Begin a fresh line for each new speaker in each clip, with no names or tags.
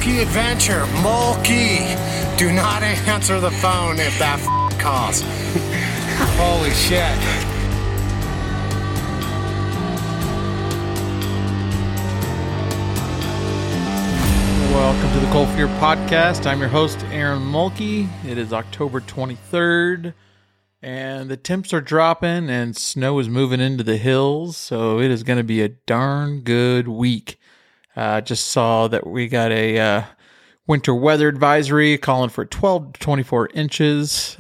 Mulkey Adventure. Mulkey. Do not answer the phone if that calls. Holy shit.
Welcome to the Cold Fear Podcast. I'm your host, Aaron Mulkey. It is October 23rd, and the temps are dropping, and snow is moving into the hills, so it is going to be a darn good week. Just saw that we got a winter weather advisory calling for 12 to 24 inches.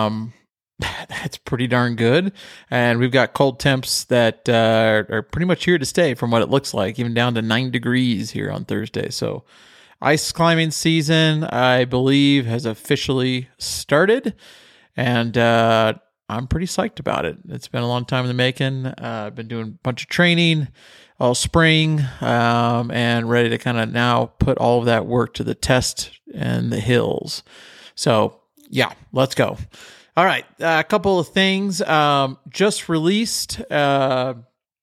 That's pretty darn good. And we've got cold temps that are pretty much here to stay from what it looks like, even down to 9 degrees here on Thursday. So ice climbing season, I believe, has officially started, and I'm pretty psyched about it. It's been a long time in the making. I've been doing a bunch of training all spring, and ready to kind of now put all of that work to the test in the hills. So yeah, let's go. All right, a couple of things. Just released a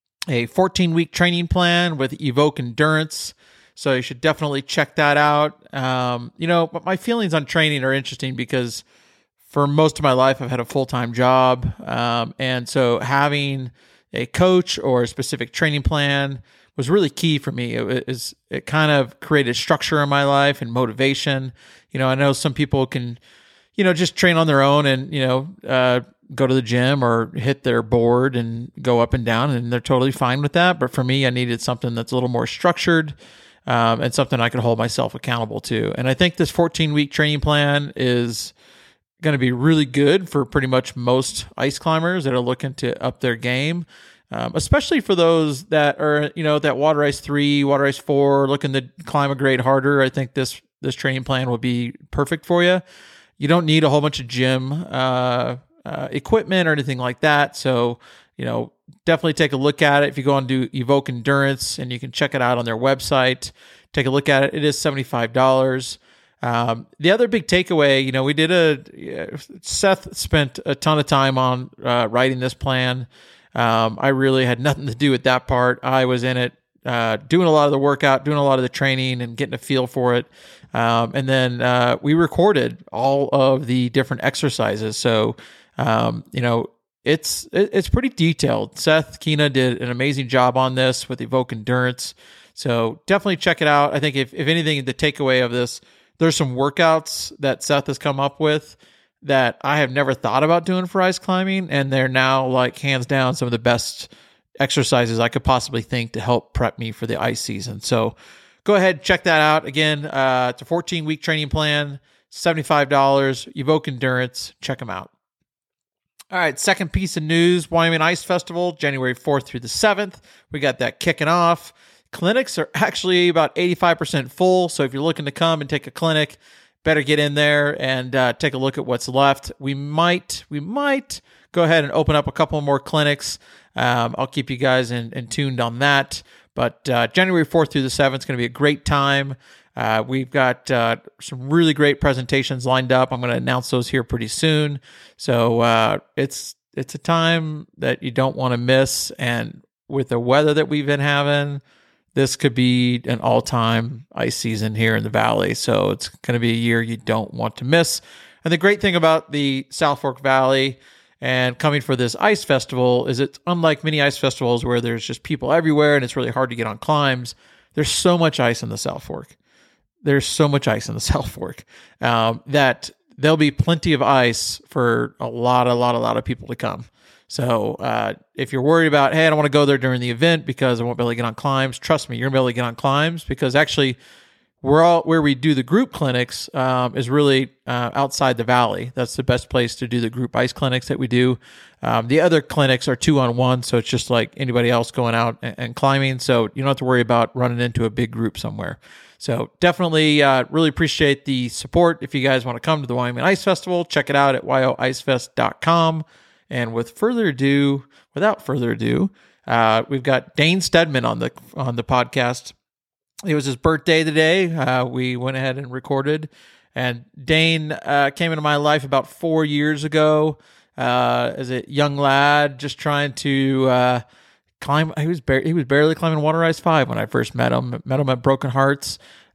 14-week training plan with Evoke Endurance. So you should definitely check that out. But my feelings on training are interesting because for most of my life, I've had a full-time job. And so having a coach or a specific training plan was really key for me. It kind of created structure in my life and motivation. I know some people can, just train on their own and, go to the gym or hit their board and go up and down, and they're totally fine with that. But for me, I needed something that's a little more structured, and something I could hold myself accountable to. And I think this 14-week training plan is going to be really good for pretty much most ice climbers that are looking to up their game, especially for those that are, that Water Ice 3, Water Ice 4, looking to climb a grade harder. I think this training plan will be perfect for you. You don't need a whole bunch of gym equipment or anything like that. So, definitely take a look at it. If you go on to Evoke Endurance, and you can check it out on their website, take a look at it. It is $75. The other big takeaway, Seth spent a ton of time on writing this plan. I really had nothing to do with that part. I was in it, doing a lot of the workout, doing a lot of the training, and getting a feel for it. And then we recorded all of the different exercises. So, it's pretty detailed. Seth Kina did an amazing job on this with Evoke Endurance. So definitely check it out. I think if anything, the takeaway of this, there's some workouts that Seth has come up with that I have never thought about doing for ice climbing, and they're now like hands down some of the best exercises I could possibly think to help prep me for the ice season. So go ahead, check that out. Again, it's a 14-week training plan, $75, Evoke Endurance. Check them out. All right, second piece of news, Wyoming Ice Festival, January 4th through the 7th. We got that kicking off. Clinics are actually about 85% full, so if you're looking to come and take a clinic, better get in there and take a look at what's left. We might go ahead and open up a couple more clinics. I'll keep you guys in tuned on that. But January 4th through the 7th is going to be a great time. We've got some really great presentations lined up. I'm going to announce those here pretty soon. So it's a time that you don't want to miss. And with the weather that we've been having, this could be an all-time ice season here in the Valley. So it's going to be a year you don't want to miss. And the great thing about the South Fork Valley and coming for this ice festival is it's unlike many ice festivals where there's just people everywhere and it's really hard to get on climbs. There's so much ice in the South Fork. That there'll be plenty of ice for a lot of people to come. So if you're worried about, hey, I don't want to go there during the event because I won't be able to get on climbs, trust me, you're going to be able to get on climbs, because actually where we do the group clinics is really outside the Valley. That's the best place to do the group ice clinics that we do. The other clinics are 2-on-1, so it's just like anybody else going out and climbing. So you don't have to worry about running into a big group somewhere. So definitely really appreciate the support. If you guys want to come to the Wyoming Ice Festival, check it out at yoicefest.com. And without further ado, we've got Dane Stedman on the podcast. It was his birthday today. We went ahead and recorded. And Dane came into my life about 4 years ago as a young lad, just trying to climb. He was barely climbing Water Ice 5 when I first met him. Met him at Broken Hearts.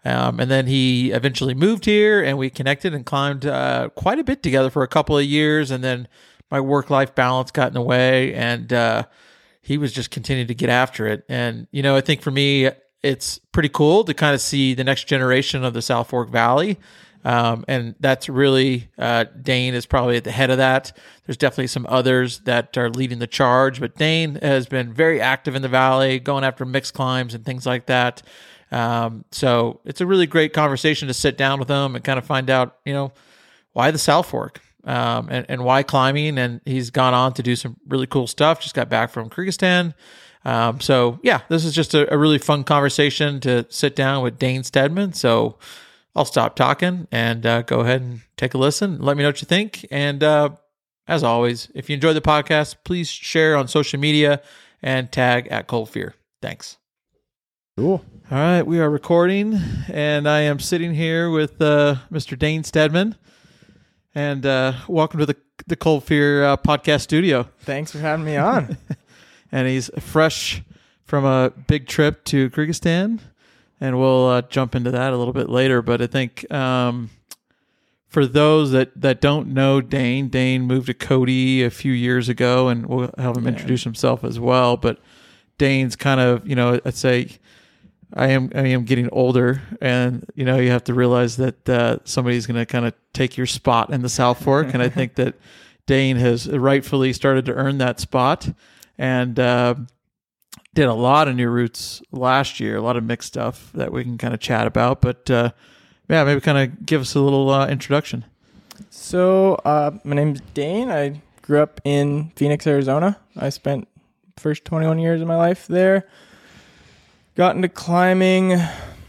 And then he eventually moved here, and we connected and climbed quite a bit together for a couple of years. And then my work-life balance got in the way, and he was just continuing to get after it. And, I think for me, it's pretty cool to kind of see the next generation of the South Fork Valley. And that's really, Dane is probably at the head of that. There's definitely some others that are leading the charge, but Dane has been very active in the valley, going after mixed climbs and things like that. So it's a really great conversation to sit down with him and kind of find out, why the South Fork, and why climbing. And he's gone on to do some really cool stuff. Just got back from Kyrgyzstan. So yeah, this is just a really fun conversation to sit down with Dane Stedman. So I'll stop talking and go ahead and take a listen. Let me know what you think. And as always, if you enjoy the podcast, please share on social media and tag @ColdFear. Thanks.
Cool.
All right, we are recording, and I am sitting here with Mr. Dane Stedman. And welcome to the Cold Fear podcast studio.
Thanks for having me on.
And he's fresh from a big trip to Kyrgyzstan. And we'll jump into that a little bit later. But I think for those that don't know Dane moved to Cody a few years ago, and we'll have him introduce himself as well. But Dane's kind of, I'd say I am getting older, and, you have to realize that somebody's going to kind of take your spot in the South Fork. And I think that Dane has rightfully started to earn that spot, and did a lot of new routes last year, a lot of mixed stuff that we can kind of chat about. But maybe kind of give us a little introduction.
So my name's Dane. I grew up in Phoenix, Arizona. I spent the first 21 years of my life there. Got into climbing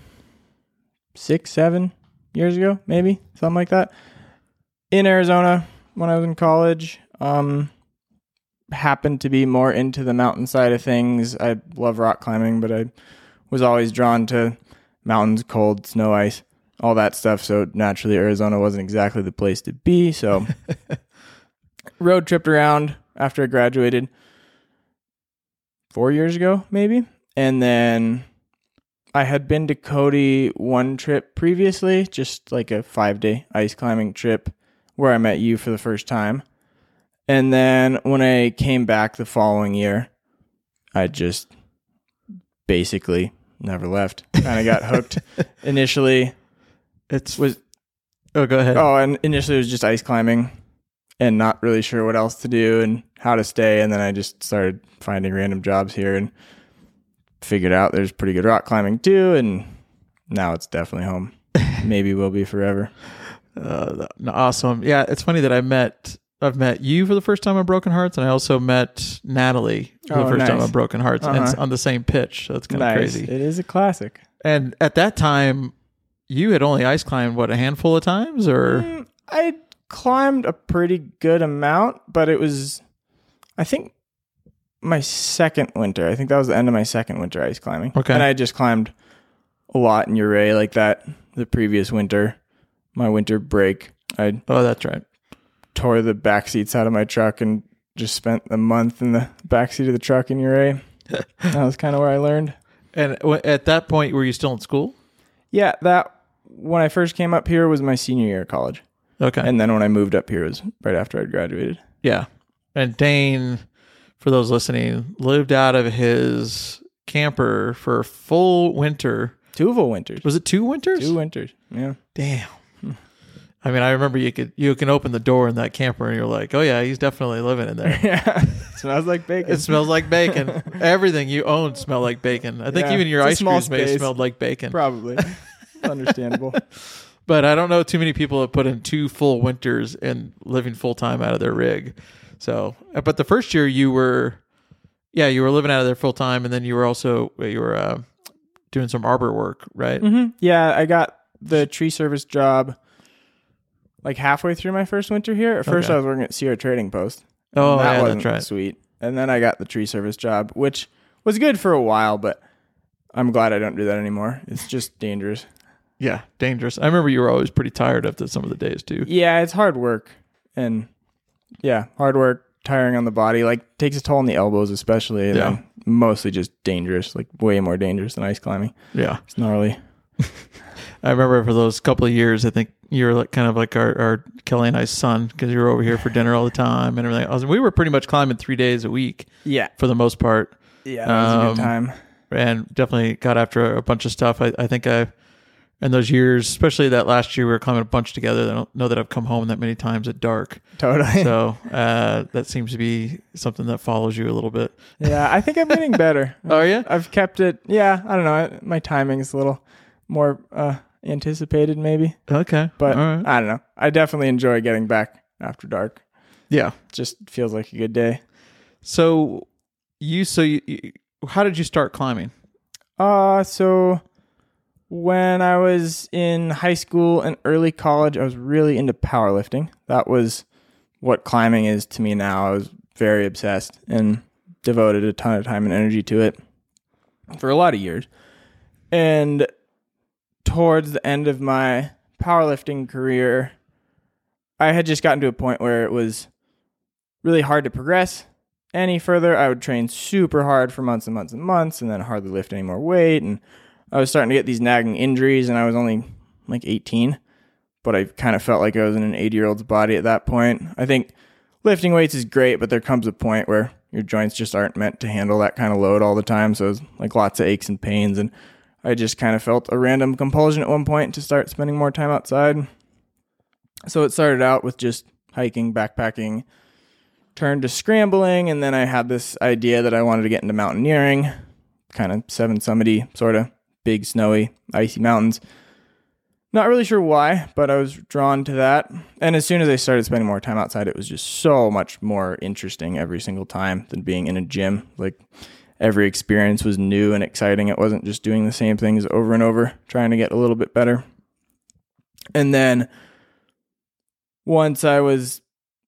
6-7 years ago, maybe, something like that, in Arizona when I was in college. Happened to be more into the mountain side of things. I love rock climbing, but I was always drawn to mountains, cold, snow, ice, all that stuff. So naturally, Arizona wasn't exactly the place to be. So road tripped around after I graduated 4 years ago, maybe. And then I had been to Cody one trip previously, just like a 5-day ice climbing trip where I met you for the first time. And then when I came back the following year, I just basically never left. Kind of got hooked. Initially,
Go ahead.
Oh, and initially it was just ice climbing and not really sure what else to do and how to stay. And then I just started finding random jobs here and figured out there's pretty good rock climbing too. And now it's definitely home. Maybe will be forever.
Awesome. Yeah, it's funny that I've met you for the first time on Broken Hearts, and I also met Natalie for the first time on Broken Hearts, and it's on the same pitch. So it's kind of crazy.
It is a classic.
And at that time, you had only ice climbed, a handful of times, or?
I climbed a pretty good amount, but it was, I think, my second winter. I think that was the end of my second winter ice climbing.
Okay.
And I just climbed a lot in Ouray like that the previous winter. My winter break,
Oh, that's right.
Tore the back seats out of my truck and just spent a month in the backseat of the truck in Ouray. That was kind of where I learned.
And at that point, were you still in school?
Yeah, when I first came up here was my senior year of college.
Okay.
And then when I moved up here was right after I'd graduated.
Yeah. And Dane, for those listening, lived out of his camper for a full winter.
2 full winters.
Was it 2 winters?
2 winters. Yeah.
Damn. I mean, I remember you can open the door in that camper and you're like, oh yeah, he's definitely living in there.
Yeah. It smells like bacon.
It smells like bacon. Everything you own smelled like bacon. I think even your ice creams may have smelled like bacon.
Probably. Understandable.
But I don't know too many people have put in 2 full winters and living full time out of their rig. So, but the first year you were living out of there full time, and then you were doing some arbor work, right?
Mm-hmm. Yeah, I got the tree service job like halfway through my first winter here. At first, I was working at Sierra Trading Post.
Oh,
that
yeah,
wasn't
that's right.
Sweet. And then I got the tree service job, which was good for a while, but I'm glad I don't do that anymore. It's just dangerous.
Yeah, dangerous. I remember you were always pretty tired after some of the days too.
Yeah, it's hard work. And hard work, tiring on the body, like takes a toll on the elbows especially. And then mostly just dangerous, like way more dangerous than ice climbing.
Yeah.
It's gnarly.
I remember for those couple of years, I think you were like kind of like our Kelly and I's son because you were over here for dinner all the time and everything. We were pretty much climbing 3 days a week.
Yeah.
For the most part.
Yeah, that was a good time.
And definitely got after a bunch of stuff. I think in those years, especially that last year, we were climbing a bunch together. I don't know that I've come home that many times at dark.
Totally.
So that seems to be something that follows you a little bit.
Yeah, I think I'm getting better.
Oh, yeah?
I've kept it. Yeah, I don't know. My timing is a little more anticipated maybe.
Okay.
But
all right.
I don't know. I definitely enjoy getting back after dark.
Yeah.
Just feels like a good day.
So you how did you start climbing?
So when I was in high school and early college, I was really into powerlifting. That was what climbing is to me now. I was very obsessed and devoted a ton of time and energy to it for a lot of years. And towards the end of my powerlifting career, I had just gotten to a point where it was really hard to progress any further. I would train super hard for months and months and months and then hardly lift any more weight. And I was starting to get these nagging injuries, and I was only like 18, but I kind of felt like I was in an 80-year-old's body at that point. I think lifting weights is great, but there comes a point where your joints just aren't meant to handle that kind of load all the time. So it was like lots of aches and pains, and I just kind of felt a random compulsion at one point to start spending more time outside. So it started out with just hiking, backpacking, turned to scrambling, and then I had this idea that I wanted to get into mountaineering, kind of seven summity, sort of big, snowy, icy mountains. Not really sure why, but I was drawn to that. And as soon as I started spending more time outside, it was just so much more interesting every single time than being in a gym. Like every experience was new and exciting. It wasn't just doing the same things over and over, trying to get a little bit better. And then once I was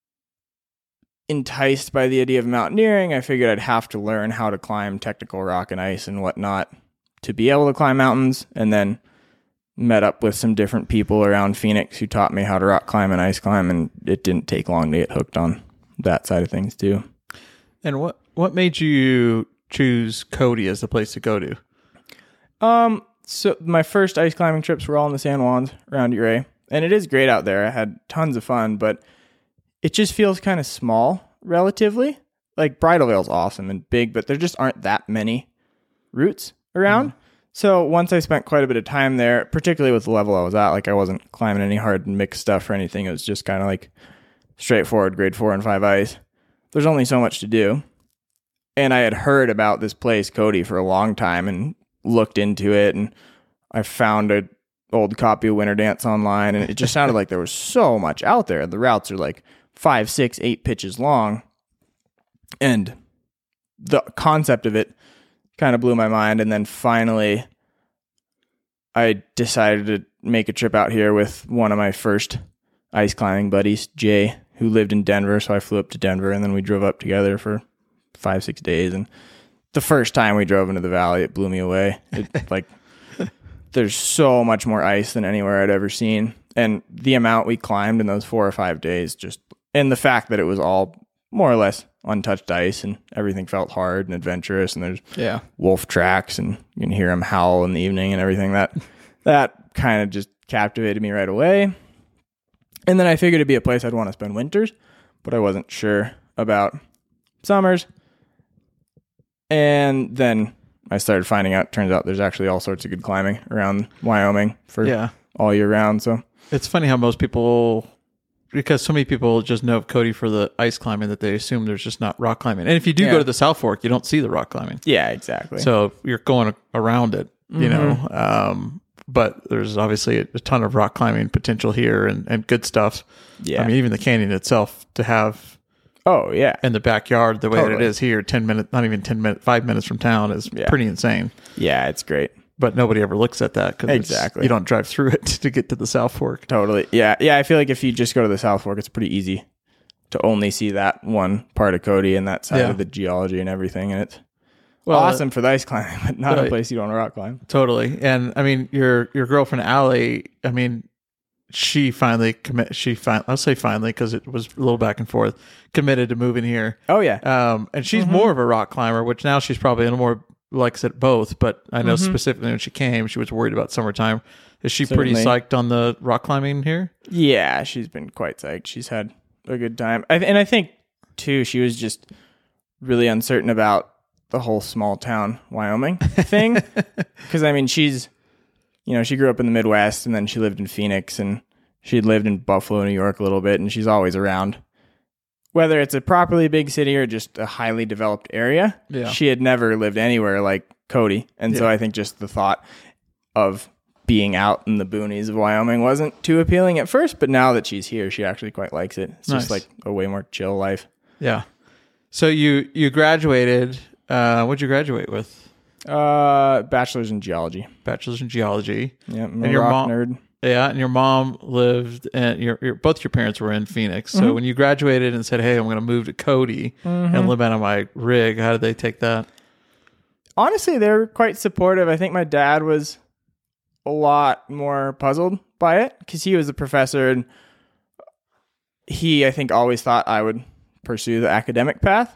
enticed by the idea of mountaineering, I figured I'd have to learn how to climb technical rock and ice and whatnot to be able to climb mountains, and then met up with some different people around Phoenix who taught me how to rock climb and ice climb, and it didn't take long to get hooked on that side of things too.
And what made you choose Cody as the place to go to?
So my first ice climbing trips were all in the San Juans around Ouray, and it is great out there. I had tons of fun, but it just feels kind of small relatively. Like Bridal Veil's awesome and big, but there just aren't that many routes around. So once I spent quite a bit of time there, particularly with the level I was at, like I wasn't climbing any hard mixed stuff or anything. It was just kind of like straightforward grade 4 and 5 ice. There's only so much to do. And I had heard about this place, Cody, for a long time and looked into it. And I found an old copy of Winter Dance online, and it just sounded like there was so much out there. The routes are like 5, 6, 8 pitches long. And the concept of it kind of blew my mind. And then finally I decided to make a trip out here with one of my first ice climbing buddies, Jay, who lived in Denver. So I flew up to Denver, and then we drove up together for 5-6 days. And the first time we drove into the valley, it blew me away. It, like there's so much more ice than anywhere I'd ever seen. And the amount we climbed in those 4 or 5 days, just, and the fact that it was all more or less untouched ice and everything felt hard and adventurous, and there's wolf tracks and you can hear them howl in the evening and everything, that kind of just captivated me right away. And then I figured it'd be a place I'd want to spend winters, but I wasn't sure about summers. And then I started finding out, turns out there's actually all sorts of good climbing around Wyoming for all year round. So
it's funny how most people, because so many people just know of Cody for the ice climbing, that they assume there's just not rock climbing. And if you do go to the South Fork, you don't see the rock climbing.
Yeah, exactly.
So you're going around it, you know. But there's obviously a ton of rock climbing potential here and good stuff. Yeah. I mean, even the canyon itself to have in the backyard the way that it is here, 10 minutes, not even 10 minutes, 5 minutes from town is pretty insane.
Yeah, it's great.
But nobody ever looks at that because you don't drive through it to get to the South Fork.
Totally. Yeah. Yeah. I feel like if you just go to the South Fork, it's pretty easy to only see that one part of Cody and that side of the geology and everything. And it's awesome for the ice climbing, but not a place you don't rock climb.
Totally. And I mean, your girlfriend, Allie, I mean, she finally I'll say finally, because it was a little back and forth, committed to moving here.
Oh, yeah.
And she's more of a rock climber, which now she's probably a little more likes it both, but I know specifically when she came, she was worried about summertime. Is she pretty
Certainly.
psyched on the rock climbing here?
Yeah, she's been quite psyched. She's had a good time. And I think, too, she was just really uncertain about the whole small town Wyoming thing. Because, I mean, she's, she grew up in the Midwest, and then she lived in Phoenix, and she'd lived in Buffalo, New York a little bit, and she's always around. Whether it's a properly big city or just a highly developed area, she had never lived anywhere like Cody. And so I think just the thought of being out in the boonies of Wyoming wasn't too appealing at first, but now that she's here, she actually quite likes it. It's just like a way more chill life.
Yeah. So you graduated. What'd you graduate with?
Bachelor's in geology.
Bachelor's in geology.
Yeah, I'm
And
a
your
rock
mom-
nerd.
Yeah, and your mom lived, and both your parents were in Phoenix. So when you graduated and said, "Hey, I'm going to move to Cody and live out of my rig," how did they take that?
Honestly, they were quite supportive. I think my dad was a lot more puzzled by it because he was a professor, and he, I think, always thought I would pursue the academic path.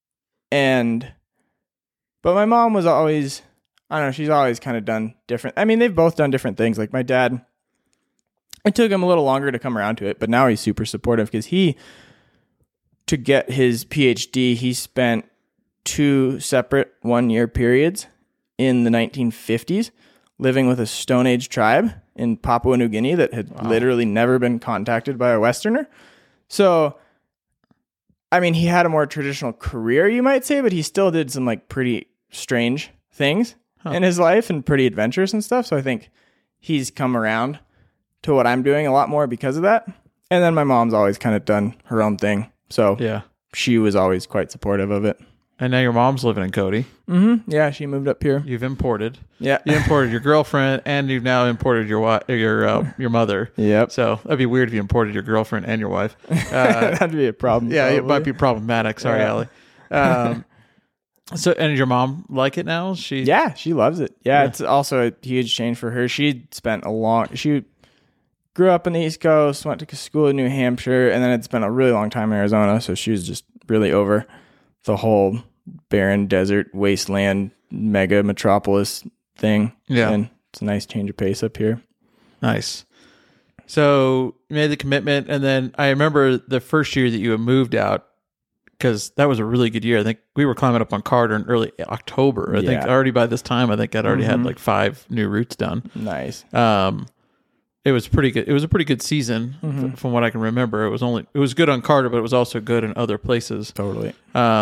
But my mom was always, I don't know, she's always kind of done different. I mean, they've both done different things. Like my dad, it took him a little longer to come around to it, but now he's super supportive because to get his PhD, he spent 2 separate 1-year periods in the 1950s living with a Stone Age tribe in Papua New Guinea that had literally never been contacted by a Westerner. So, I mean, he had a more traditional career, you might say, but he still did some like pretty strange things in his life and pretty adventurous and stuff. So I think he's come around to what I'm doing a lot more because of that. And then my mom's always kind of done her own thing. So she was always quite supportive of it.
And now your mom's living in Cody.
Mm-hmm. Yeah, she moved up here.
You've imported.
Yeah.
You imported your girlfriend, and you've now imported your mother.
Yep.
So that'd be weird if you imported your girlfriend and your wife.
That'd be a problem.
Yeah,
probably.
it might be problematic. Sorry, Allie. So, and does your mom like it now? She
loves it. Yeah, it's also a huge change for her. She grew up in the East Coast, went to school in New Hampshire, and then had spent a really long time in Arizona. So she was just really over the whole barren desert wasteland mega metropolis thing.
Yeah.
And it's a nice change of pace up here.
Nice. So you made the commitment, and then I remember the first year that you had moved out, because that was a really good year. I think we were climbing up on Carter in early October. I think already by this time, I think I'd already had like 5 new routes done.
Nice.
It was pretty good. It was a pretty good season from what I can remember. It was good on Carter, but it was also good in other places.
Totally.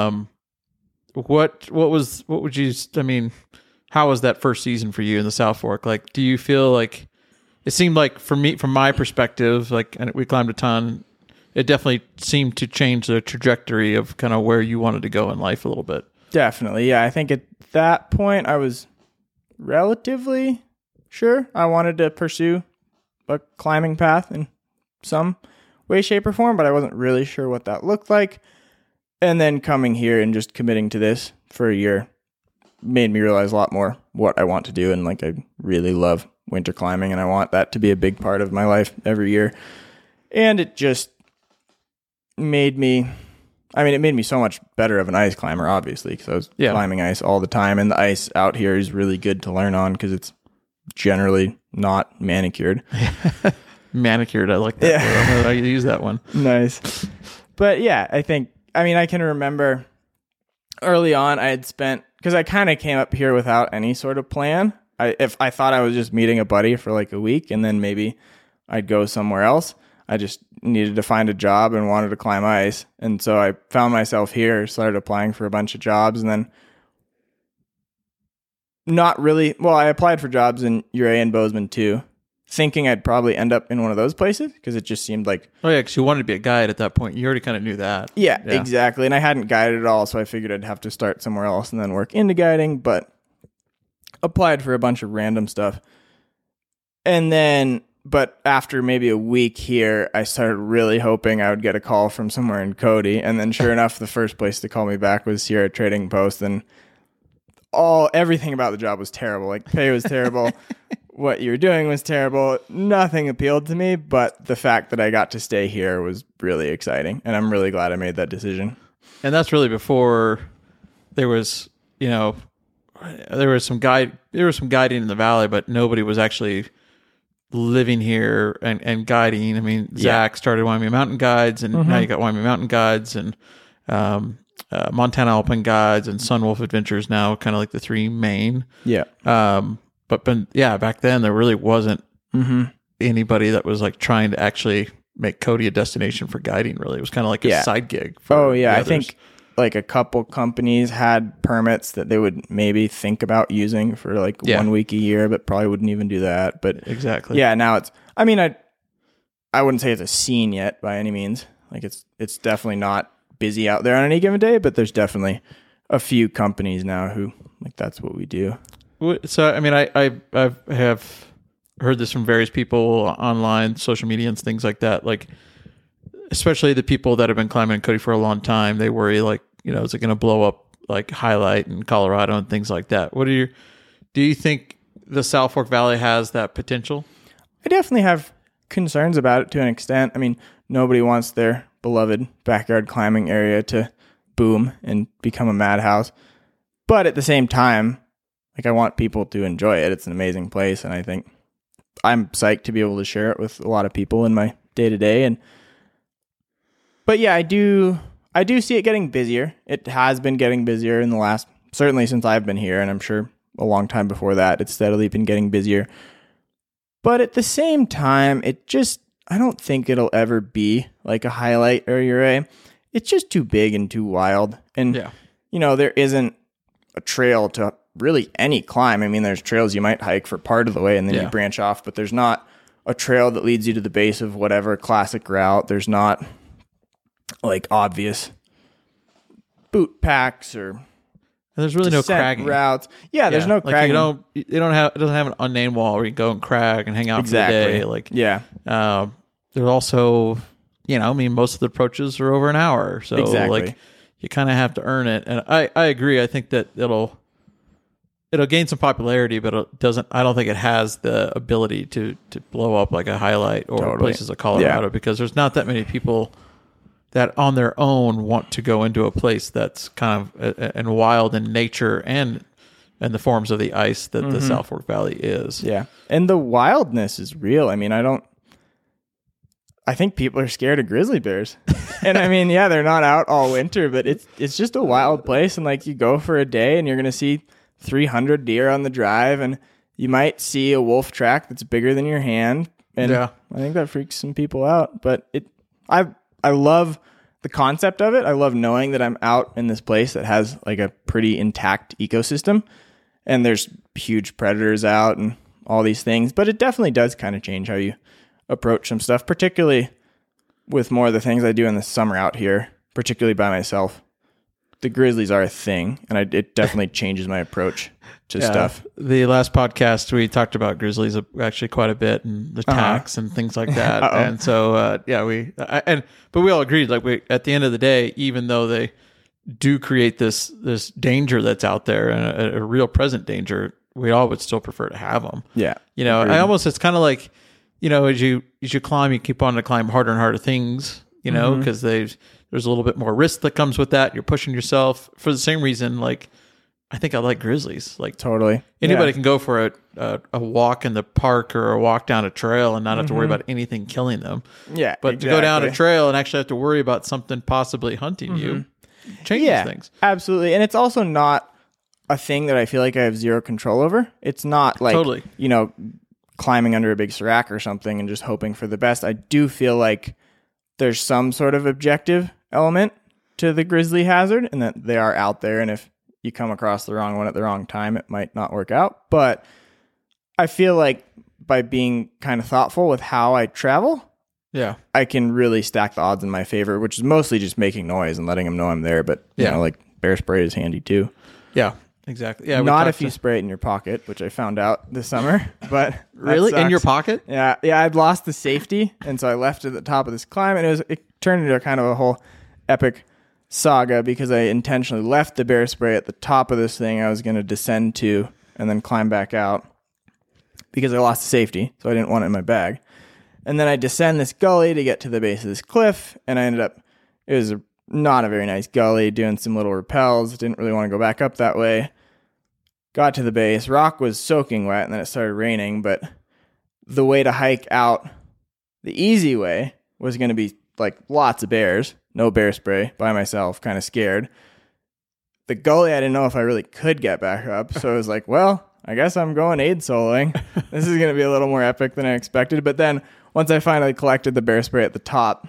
What would you, I mean, how was that first season for you in the South Fork? Like, do you feel like, it seemed like for me, from my perspective, like, and we climbed a ton, it definitely seemed to change the trajectory of kind of where you wanted to go in life a little bit.
Definitely. Yeah. I think at that point I was relatively sure I wanted to pursue a climbing path in some way, shape, or form, but I wasn't really sure what that looked like. And then coming here and just committing to this for a year made me realize a lot more what I want to do. And like, I really love winter climbing, and I want that to be a big part of my life every year. And it just made me so much better of an ice climber, obviously, because I was climbing ice all the time. And the ice out here is really good to learn on because it's generally not manicured.
Manicured. I like that word. I'm going to use that one.
Nice. But yeah, I can remember early on I had spent, because I kind of came up here without any sort of plan. If I thought I was just meeting a buddy for like a week and then maybe I'd go somewhere else. I just needed to find a job and wanted to climb ice. And so I found myself here, started applying for a bunch of jobs, and then I applied for jobs in Ouray and Bozeman too, thinking I'd probably end up in one of those places because it just seemed like...
Oh yeah, because you wanted to be a guide at that point. You already kind of knew that.
Yeah, exactly. And I hadn't guided at all, so I figured I'd have to start somewhere else and then work into guiding, but applied for a bunch of random stuff. But after maybe a week here, I started really hoping I would get a call from somewhere in Cody. And then sure enough, the first place to call me back was Sierra Trading Post. And everything about the job was terrible. Like, pay was terrible. What you were doing was terrible. Nothing appealed to me, but the fact that I got to stay here was really exciting. And I'm really glad I made that decision.
And that's really before there was, there was some guiding in the valley, but nobody was actually living here and guiding. I mean, Zach started Wyoming Mountain Guides, and now you got Wyoming Mountain Guides and Montana Alpine Guides and Sunwolf Adventures now, kind of like the three main.
Yeah.
But back then there really wasn't anybody that was like trying to actually make Cody a destination for guiding. Really, it was kind of like a side gig. For
I think like a couple companies had permits that they would maybe think about using for like 1 week a year, but probably wouldn't even do that. But
exactly.
Yeah. Now it's, I mean, I wouldn't say it's a scene yet by any means. Like it's definitely not busy out there on any given day, but there's definitely a few companies now who like, that's what we do.
So, I mean, I have heard this from various people online, social media and things like that. Like, especially the people that have been climbing Cody for a long time, they worry like, is it going to blow up like Highlight in Colorado and things like that? Do you think the South Fork Valley has that potential?
I definitely have concerns about it to an extent. I mean, nobody wants their beloved backyard climbing area to boom and become a madhouse. But at the same time, like I want people to enjoy it. It's an amazing place. And I think I'm psyched to be able to share it with a lot of people in my day to day. But yeah, I do see it getting busier. It has been getting busier in the last, certainly since I've been here. And I'm sure a long time before that, it's steadily been getting busier. But at the same time, I don't think it'll ever be like a Highlight or Ouray. It's just too big and too wild. And, there isn't a trail to really any climb. I mean, there's trails you might hike for part of the way and then you branch off, but there's not a trail that leads you to the base of whatever classic route. There's not like obvious boot packs or
there's really no cragging
routes. Yeah, there's no cragging.
It doesn't have an unnamed wall where you go and crag and hang out for the day. Like, there's also, most of the approaches are over an hour. So like you kind of have to earn it. And I agree. I think that it'll gain some popularity, but I don't think it has the ability to blow up like a Highlight or places like Colorado because there's not that many people that on their own want to go into a place that's kind of and wild in nature and the forms of the ice that the South Fork Valley is. Yeah.
And the wildness is real. I mean, I think people are scared of grizzly bears. And I mean, they're not out all winter, but it's just a wild place. And like you go for a day and you're going to see 300 deer on the drive and you might see a wolf track that's bigger than your hand. And I think that freaks some people out, but I love the concept of it. I love knowing that I'm out in this place that has like a pretty intact ecosystem and there's huge predators out and all these things, but it definitely does kind of change how you approach some stuff, particularly with more of the things I do in the summer out here, particularly by myself. The grizzlies are a thing, and it definitely changes my approach to stuff.
The last podcast, we talked about grizzlies actually quite a bit and the attacks and things like that. And so, but we all agreed, like at the end of the day, even though they do create this danger that's out there and a real present danger, we all would still prefer to have them.
Yeah.
It's kind of like, as you climb, you keep on to climb harder and harder things, because there's a little bit more risk that comes with that. You're pushing yourself for the same reason. Like, I think I like grizzlies. Like,
totally.
Anybody can go for a walk in the park or a walk down a trail and not have to worry about anything killing them.
Yeah.
But to go down a trail and actually have to worry about something possibly hunting you changes things.
Absolutely. And it's also not a thing that I feel like I have zero control over. It's not like, climbing under a big serac or something and just hoping for the best. I do feel like there's some sort of objective element to the grizzly hazard and that they are out there. And if you come across the wrong one at the wrong time, it might not work out. But I feel like by being kind of thoughtful with how I travel, I can really stack the odds in my favor, which is mostly just making noise and letting them know I'm there. But, like bear spray is handy too.
Yeah, exactly. Yeah,
not if you spray it in your pocket, which I found out this summer. But
really? In your pocket?
Yeah. I'd lost the safety. And so I left it at the top of this climb and it turned into kind of a whole epic saga because I intentionally left the bear spray at the top of this thing I was going to descend to and then climb back out because I lost the safety. So I didn't want it in my bag. And then I descend this gully to get to the base of this cliff. And I ended up, it was not a very nice gully, doing some little rappels. Didn't really want to go back up that way. got to the base. Rock was soaking wet, and then it started raining. But the way to hike out, the easy way, was going to be like lots of bears, no bear spray, by myself, kind of scared. The gully, I didn't know if I really could get back up. So I was like, well, I guess I'm going aid soloing. This is going to be a little more epic than I expected. But then once I finally collected the bear spray at the top,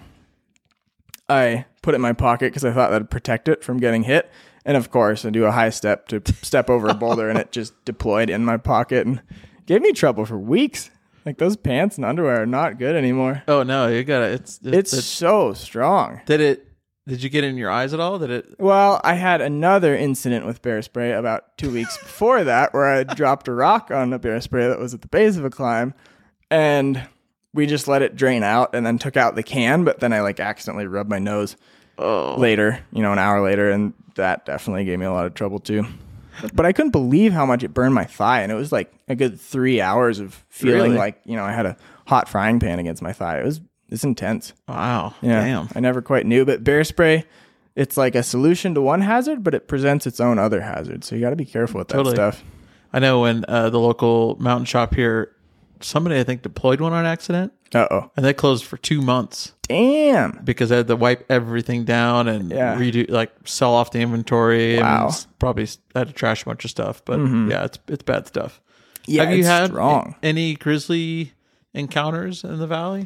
I put it in my pocket because I thought that'd protect it from getting hit. And of course, I do a high step to step over a boulder, and it just deployed in my pocket and gave me trouble for weeks. Like, those pants and underwear are not good anymore.
Oh no, you gotta.
It's so strong.
Did you get it in your eyes at all? Did it?
Well, I had another incident with bear spray about 2 weeks before that, where I dropped a rock on a bear spray that was at the base of a climb, and we just let it drain out and then took out the can. But then I like accidentally rubbed my nose later, an hour later, and that definitely gave me a lot of trouble too. But I couldn't believe how much it burned my thigh, and it was like a good 3 hours of feeling like I had a hot frying pan against my thigh. It's intense.
Wow.
Yeah.
Damn.
I never quite knew, but bear spray, it's like a solution to one hazard, but it presents its own other hazard. So you got to be careful with that stuff.
I know when the local mountain shop here, somebody I think deployed one on accident.
Uh-oh.
And they closed for 2 months.
Damn.
Because they had to wipe everything down and redo, like sell off the inventory.
Wow.
And probably had to trash a bunch of stuff. But yeah, it's bad stuff.
Yeah,
have you had
strong.
Any grizzly encounters in the valley?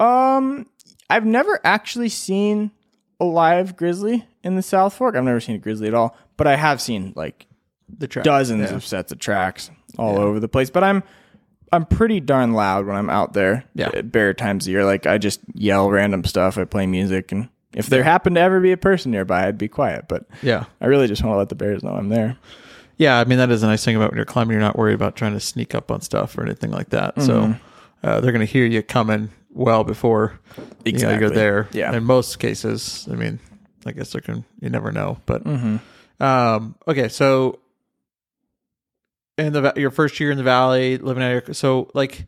I've never actually seen a live grizzly in the South Fork. I've never seen a grizzly at all, but I have seen like
The tracks.
dozens of sets of tracks all over the place. But I'm pretty darn loud when I'm out there at bear times a year. Like, I just yell random stuff. I play music, and if there happened to ever be a person nearby, I'd be quiet. But I really just want to let the bears know I'm there.
Yeah, I mean, that is a nice thing about when you're climbing. You're not worried about trying to sneak up on stuff or anything like that. Mm-hmm. So they're going to hear you coming well before you're there. Yeah. In most cases, I mean, I guess you never know. But okay, so in your first year in the valley, living out here, so like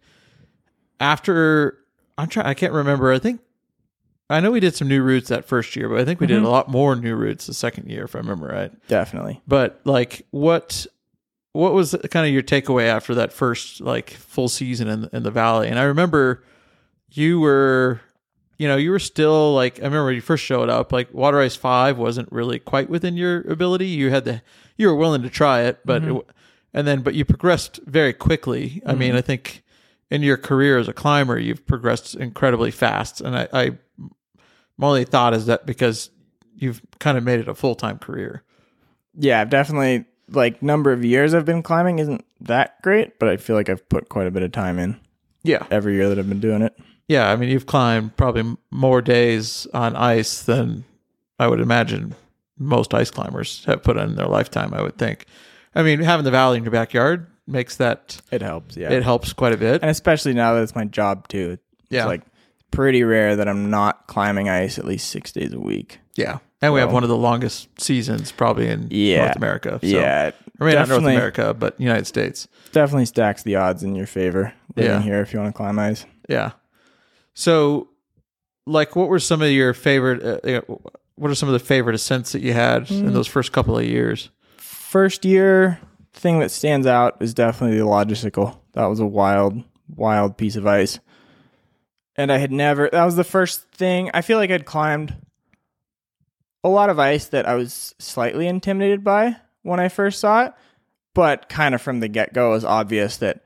after I can't remember. I know we did some new routes that first year, but I think we did a lot more new routes the second year, if I remember right.
Definitely.
But like, what was kind of your takeaway after that first like full season in the valley? And I remember you were still like, I remember when you first showed up, like Water Ice 5 wasn't really quite within your ability. You were willing to try it, but but you progressed very quickly. I mean, I think in your career as a climber, you've progressed incredibly fast. And I my only thought is that because you've kind of made it a full-time career.
Yeah, I've definitely, like, number of years I've been climbing isn't that great, but I feel like I've put quite a bit of time in.
Yeah.
Every year that I've been doing it.
Yeah, I mean, you've climbed probably more days on ice than I would imagine most ice climbers have put in their lifetime, I would think. I mean, having the valley in your backyard makes that...
It helps, yeah.
It helps quite a bit.
And especially now that it's my job, too. It's like pretty rare that I'm not climbing ice at least 6 days a week.
Yeah. And we have one of the longest seasons probably in North America. So. Yeah. I mean, not North America, but United States. Definitely
stacks the odds in your favor living here if you want to climb ice.
Yeah. So, like, what were some of your favorite, what are some of the favorite ascents that you had in those first couple of years?
First year, thing that stands out is definitely the Logistical. That was a wild, wild piece of ice. And that was the first thing, I feel like I'd climbed a lot of ice that I was slightly intimidated by when I first saw it, but kind of from the get-go it was obvious that,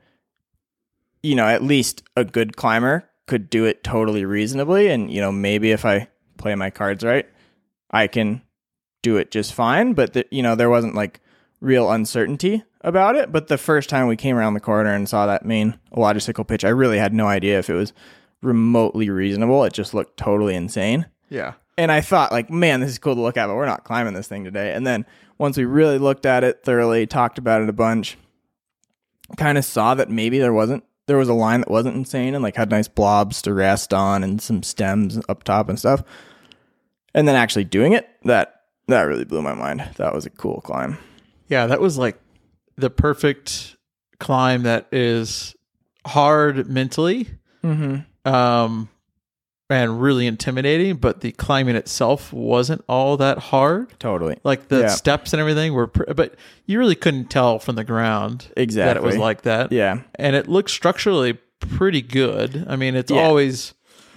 at least a good climber could do it totally reasonably, and, maybe if I play my cards right, I can do it just fine, but, there wasn't, like, real uncertainty about it. But the first time we came around the corner and saw that main Logistical pitch, I really had no idea if it was remotely reasonable. It just looked totally insane.
Yeah.
And I thought, like, man, this is cool to look at, but we're not climbing this thing today. And then once we really looked at it thoroughly, talked about it a bunch, kind of saw that maybe there was a line that wasn't insane and like had nice blobs to rest on and some stems up top and stuff. And then actually doing it, that really blew my mind. That was a cool climb.
Yeah, that was like the perfect climb that is hard mentally. and really intimidating, but the climbing itself wasn't all that hard.
Totally.
Like the steps and everything were, but you really couldn't tell from the ground that it was like that.
Yeah.
And it looked structurally pretty good. I mean, it's always,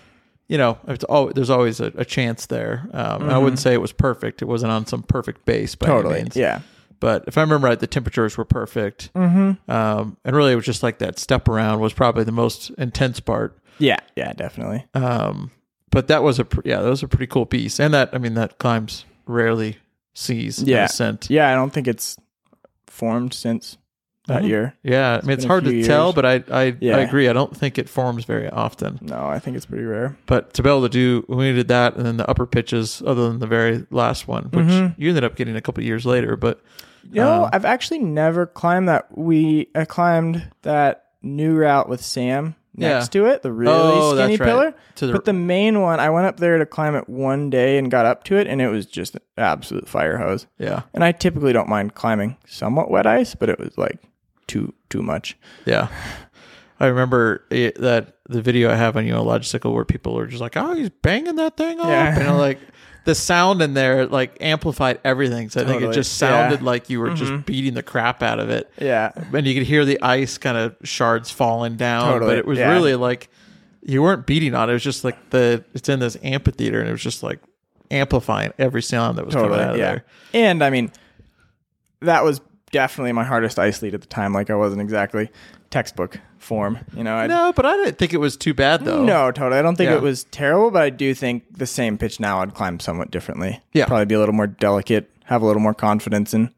there's always a chance there. I wouldn't say it was perfect. It wasn't on some perfect base by any means.
Yeah.
But if I remember right, the temperatures were perfect. And really it was just like that step around was probably the most intense part.
Yeah. Yeah, definitely.
But that was a pretty cool piece. And that climbs rarely sees an ascent.
Yeah, I don't think it's formed since that year.
Yeah, I mean, it's hard to tell, but I agree. I don't think it forms very often.
No, I think it's pretty rare.
But to be able to do, when we did that, and then the upper pitches, other than the very last one, which you ended up getting a couple of years later, but...
I've actually never climbed that. I climbed that new route with Sam next to it, the really skinny pillar. But the main one, I went up there to climb it one day and got up to it, and it was just an absolute fire hose.
Yeah.
And I typically don't mind climbing somewhat wet ice, but it was like too much.
Yeah. I remember that the video I have on Logistical where people are just like, oh, he's banging that thing off. Yeah. And like the sound in there like amplified everything. So I think it just sounded like you were just beating the crap out of it.
Yeah.
And you could hear the ice kind of shards falling down. But it was really like you weren't beating on it. It was just like it's in this amphitheater and it was just like amplifying every sound that was coming out of there.
And I mean, that was definitely my hardest ice lead at the time. Like I wasn't exactly textbook form,
No, but I didn't think it was too bad though.
No, totally. I don't think it was terrible, but I do think the same pitch now I'd climb somewhat differently.
Yeah.
Probably be a little more delicate, have a little more confidence in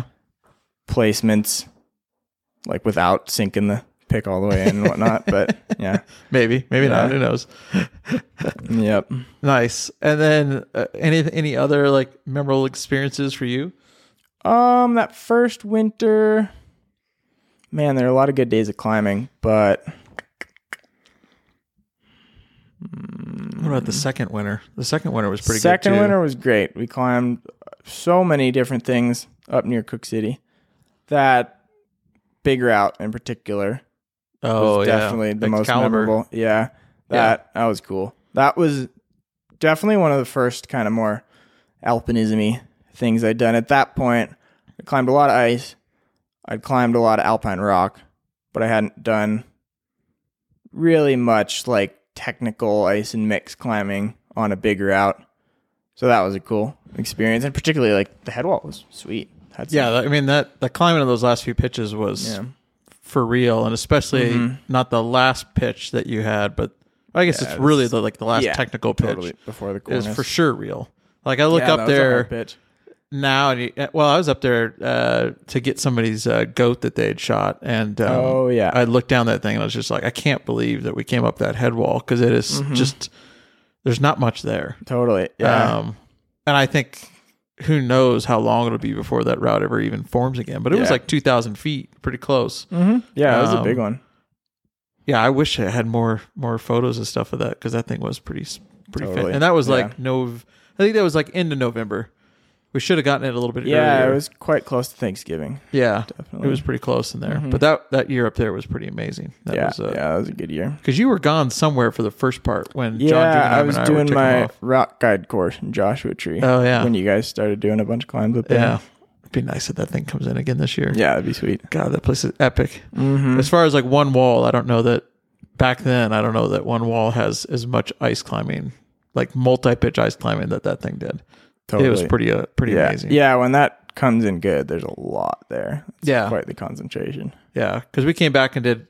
placements, like without sinking the pick all the way in and whatnot. But yeah.
Maybe not. Who knows?
Yep.
Nice. And then any other like memorable experiences for you?
That first winter, man, there are a lot of good days of climbing, but
what about the second winter? The second winter was pretty good
Second winter was great. We climbed so many different things up near Cook City. That big route in particular was definitely the most memorable. Yeah, that was cool. That was definitely one of the first kind of more alpinism-y things I'd done. At that point, I climbed a lot of ice. I'd climbed a lot of alpine rock, but I hadn't done really much like technical ice and mix climbing on a big route. So that was a cool experience, and particularly like the head wall was sweet.
I mean that the climbing of those last few pitches was for real, and especially not the last pitch that you had, but I guess it's really the last technical pitch
totally before the cornice
is for sure real. Like I look up there now, and I was up there to get somebody's goat that they had shot, and I looked down that thing and I was just like, I can't believe that we came up that head wall because it is just there's not much there.
Totally, yeah.
And I think who knows how long it'll be before that route ever even forms again. But it was like 2,000 feet, pretty close.
Yeah, it was a big one.
Yeah, I wish I had more photos and stuff of that because that thing was pretty
totally.
fit. And that was I think that was like end of November. We should have gotten it a little bit earlier.
Yeah, it was quite close to Thanksgiving.
Yeah, definitely. It was pretty close in there. But that year up there was pretty amazing. That
was a good year.
Because you were gone somewhere for the first part when John
I was doing my rock guide course in Joshua Tree.
Oh, yeah.
When you guys started doing a bunch of climbs up there.
Yeah. It'd be nice if that thing comes in again this year.
Yeah, that'd be sweet.
God, that place is epic. As far as like one wall, I don't know that back then, I don't know that one wall has as much ice climbing, like multi-pitch ice climbing that thing did. Totally. It was pretty amazing.
Yeah, when that comes in good, there's a lot there.
It's
quite the concentration.
Yeah, because we came back and did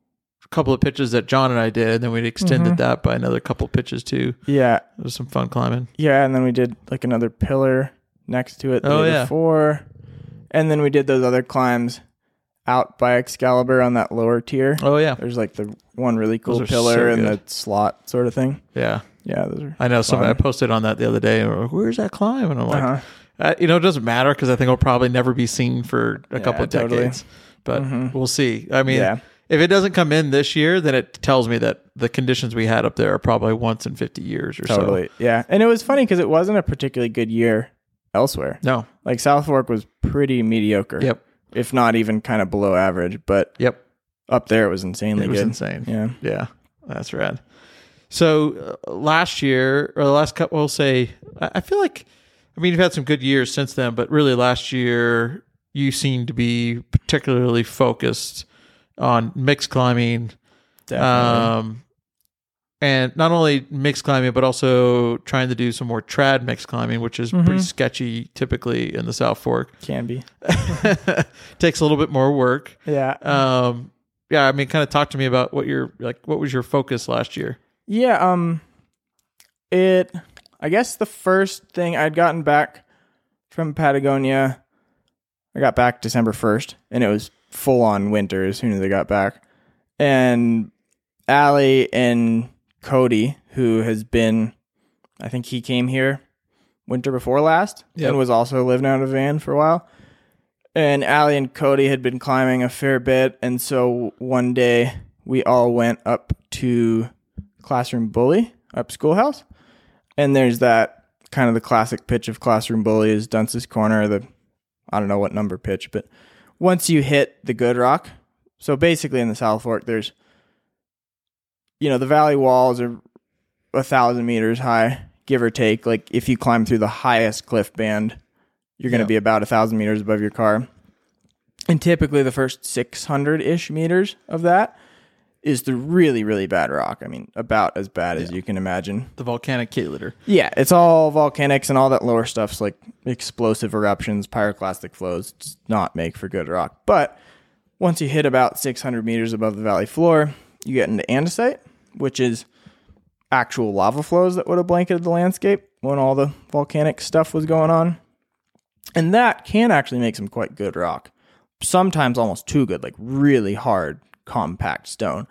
a couple of pitches that John and I did, and then we extended that by another couple of pitches too.
Yeah.
It was some fun climbing.
Yeah, and then we did like another pillar next to it the day before. And then we did those other climbs out by Excalibur on that lower tier.
Oh, yeah.
There's like the one really cool pillar and the slot sort of thing.
Yeah.
Yeah, those are
I know. I posted on that the other day. And like, where's that climb? And I'm like, it doesn't matter because I think it'll probably never be seen for a couple of decades. But we'll see. I mean, if it doesn't come in this year, then it tells me that the conditions we had up there are probably once in 50 years or so.
Totally. Yeah. And it was funny because it wasn't a particularly good year elsewhere.
No.
Like South Fork was pretty mediocre.
Yep.
If not even kind of below average. But up there it was insanely good.
It was insane.
Yeah.
Yeah. That's rad. So last year, or the last couple, we'll say, I feel like, I mean, you've had some good years since then, but really last year, you seem to be particularly focused on mixed climbing.
Definitely.
And not only mixed climbing, but also trying to do some more trad mixed climbing, which is pretty sketchy typically in the South Fork.
Can be.
Takes a little bit more work.
Yeah.
Yeah, I mean, kind of talk to me about what was your focus last year?
Yeah, I guess the first thing I'd gotten back from Patagonia, I got back December 1st, and it was full on winter as soon as I got back. And Allie and Cody, who has been, I think he came here winter before last and was also living out of a van for a while. And Allie and Cody had been climbing a fair bit. And so one day we all went up to Classroom Bully up Schoolhouse. And there's that kind of the classic pitch of Classroom Bully is Dunce's Corner, I don't know what number pitch, but once you hit the good rock, so basically in the South Fork, there's, the valley walls are 1,000 meters high, give or take. Like if you climb through the highest cliff band, you're going to be about 1,000 meters above your car. And typically the first 600-ish meters of that is the really, really bad rock. I mean, about as bad as you can imagine.
The volcanic Kate litter.
Yeah, it's all volcanics and all that lower stuff's like explosive eruptions, pyroclastic flows. Does not make for good rock. But once you hit about 600 meters above the valley floor, you get into andesite, which is actual lava flows that would have blanketed the landscape when all the volcanic stuff was going on. And that can actually make some quite good rock. Sometimes almost too good, like really hard, compact stone.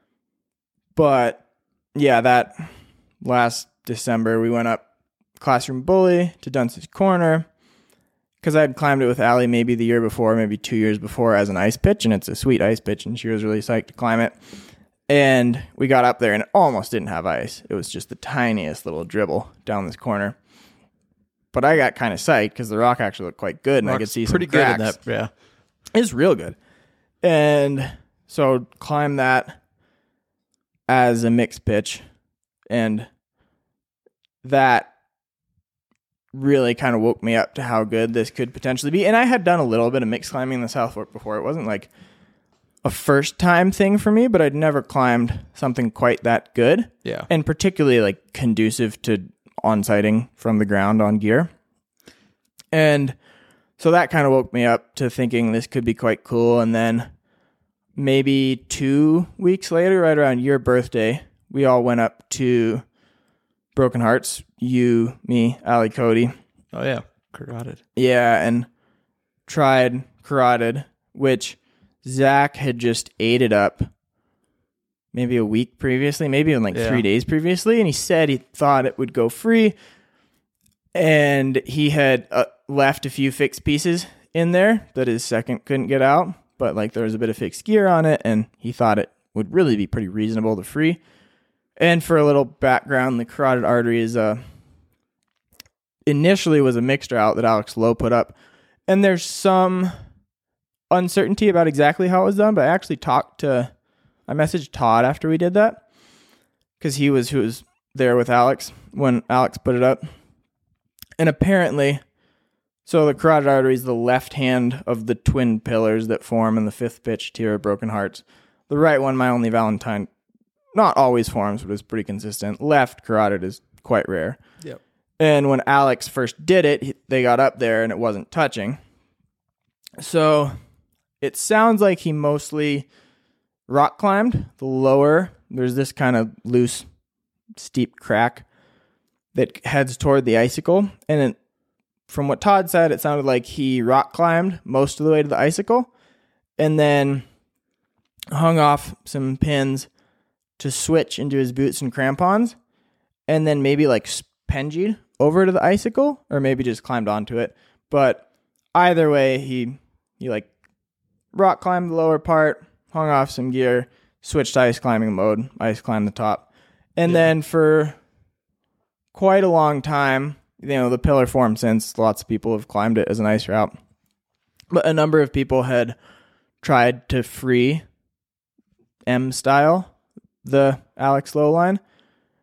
But yeah, that last December we went up Classroom Bully to Dunce's Corner because I had climbed it with Allie maybe the year before, maybe 2 years before as an ice pitch, and it's a sweet ice pitch, and she was really psyched to climb it. And we got up there and it almost didn't have ice. It was just the tiniest little dribble down this corner. But I got kind of psyched because the rock actually looked quite good, and
Rock's
I could see some
pretty
cracks.
good in that. Yeah,
it's real good. And so climb that as a mixed pitch, and that really kind of woke me up to how good this could potentially be. And I had done a little bit of mixed climbing in the South Fork before. It wasn't like a first time thing for me, but I'd never climbed something quite that good.
Yeah.
And particularly like conducive to on-sighting from the ground on gear. And so that kind of woke me up to thinking this could be quite cool. And then maybe 2 weeks later, right around your birthday, we all went up to Broken Hearts. You, me, Allie, Cody.
Oh, yeah. Carotid.
Yeah, and tried carotid, which Zach had just ate it up maybe a week previously, maybe even 3 days previously. And he said he thought it would go free. And he had left a few fixed pieces in there that his second couldn't get out. But there was a bit of fixed gear on it, and he thought it would really be pretty reasonable to free. And for a little background, the carotid artery is initially was a mixed route that Alex Lowe put up. And there's some uncertainty about exactly how it was done, but I actually I messaged Todd after we did that because who was there with Alex when Alex put it up. And apparently, so the carotid artery is the left hand of the twin pillars that form in the fifth pitch tier of Broken Hearts. The right one, My Only Valentine, not always forms, but is pretty consistent. Left carotid is quite rare.
Yep.
And when Alex first did it, they got up there and it wasn't touching. So it sounds like he mostly rock climbed the lower. There's this kind of loose, steep crack that heads toward the icicle. And from what Todd said, it sounded like he rock climbed most of the way to the icicle and then hung off some pins to switch into his boots and crampons, and then maybe spengied over to the icicle, or maybe just climbed onto it. But either way, he rock climbed the lower part, hung off some gear, switched to ice climbing mode, ice climbed the top. And then for quite a long time, the pillar formed since lots of people have climbed it as an ice route. But a number of people had tried to free M style the Alex Lowe line.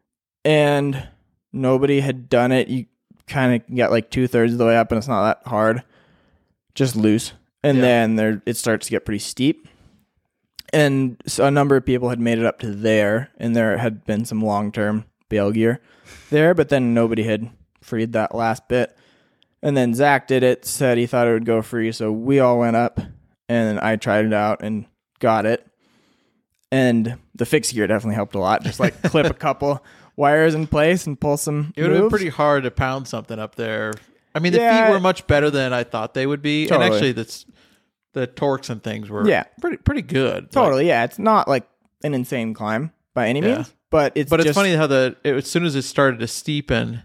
and nobody had done it. You kind of get like 2/3 of the way up, and it's not that hard, just loose. And then it starts to get pretty steep. And so a number of people had made it up to there, and there had been some long-term bail gear there, but then nobody had freed that last bit. And then Zach did it, said he thought it would go free, so we all went up, and I tried it out and got it. And the fixed gear definitely helped a lot. Just like clip a couple wires in place and pull some
It would have been
moves.
pretty hard to pound something up there. I mean, the feet were much better than I thought they would be.
Totally.
And actually, the torques and things were pretty good.
Totally, yeah. It's not like an insane climb by any means, but it's
funny how as soon as it started to steepen,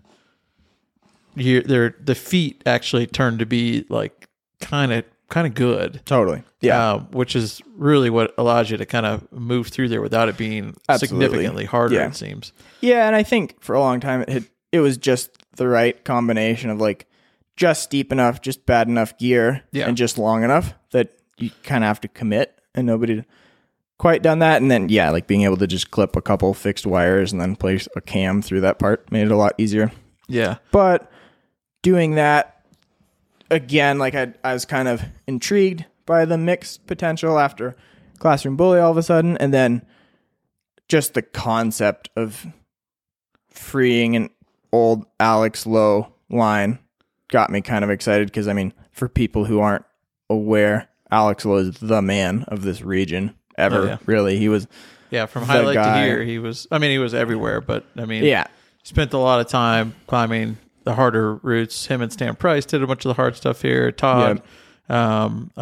the feet actually turned to be like kind of good.
Totally, yeah.
Which is really what allows you to kind of move through there without it being significantly harder. It seems.
Yeah, and I think for a long time it was just the right combination of like just steep enough, just bad enough gear, and just long enough that you kind of have to commit, and nobody quite done that. And then like being able to just clip a couple fixed wires and then place a cam through that part made it a lot easier.
Yeah,
but doing that again, like I was kind of intrigued by the mixed potential after Classroom Bully all of a sudden, and then just the concept of freeing an old Alex Lowe line got me kind of excited, because I mean, for people who aren't aware, Alex Lowe is the man of this region ever. Really, he was
from highlight to here, he was everywhere, but I mean, spent a lot of time climbing the harder routes. Him and Stan Price did a bunch of the hard stuff here. Todd, and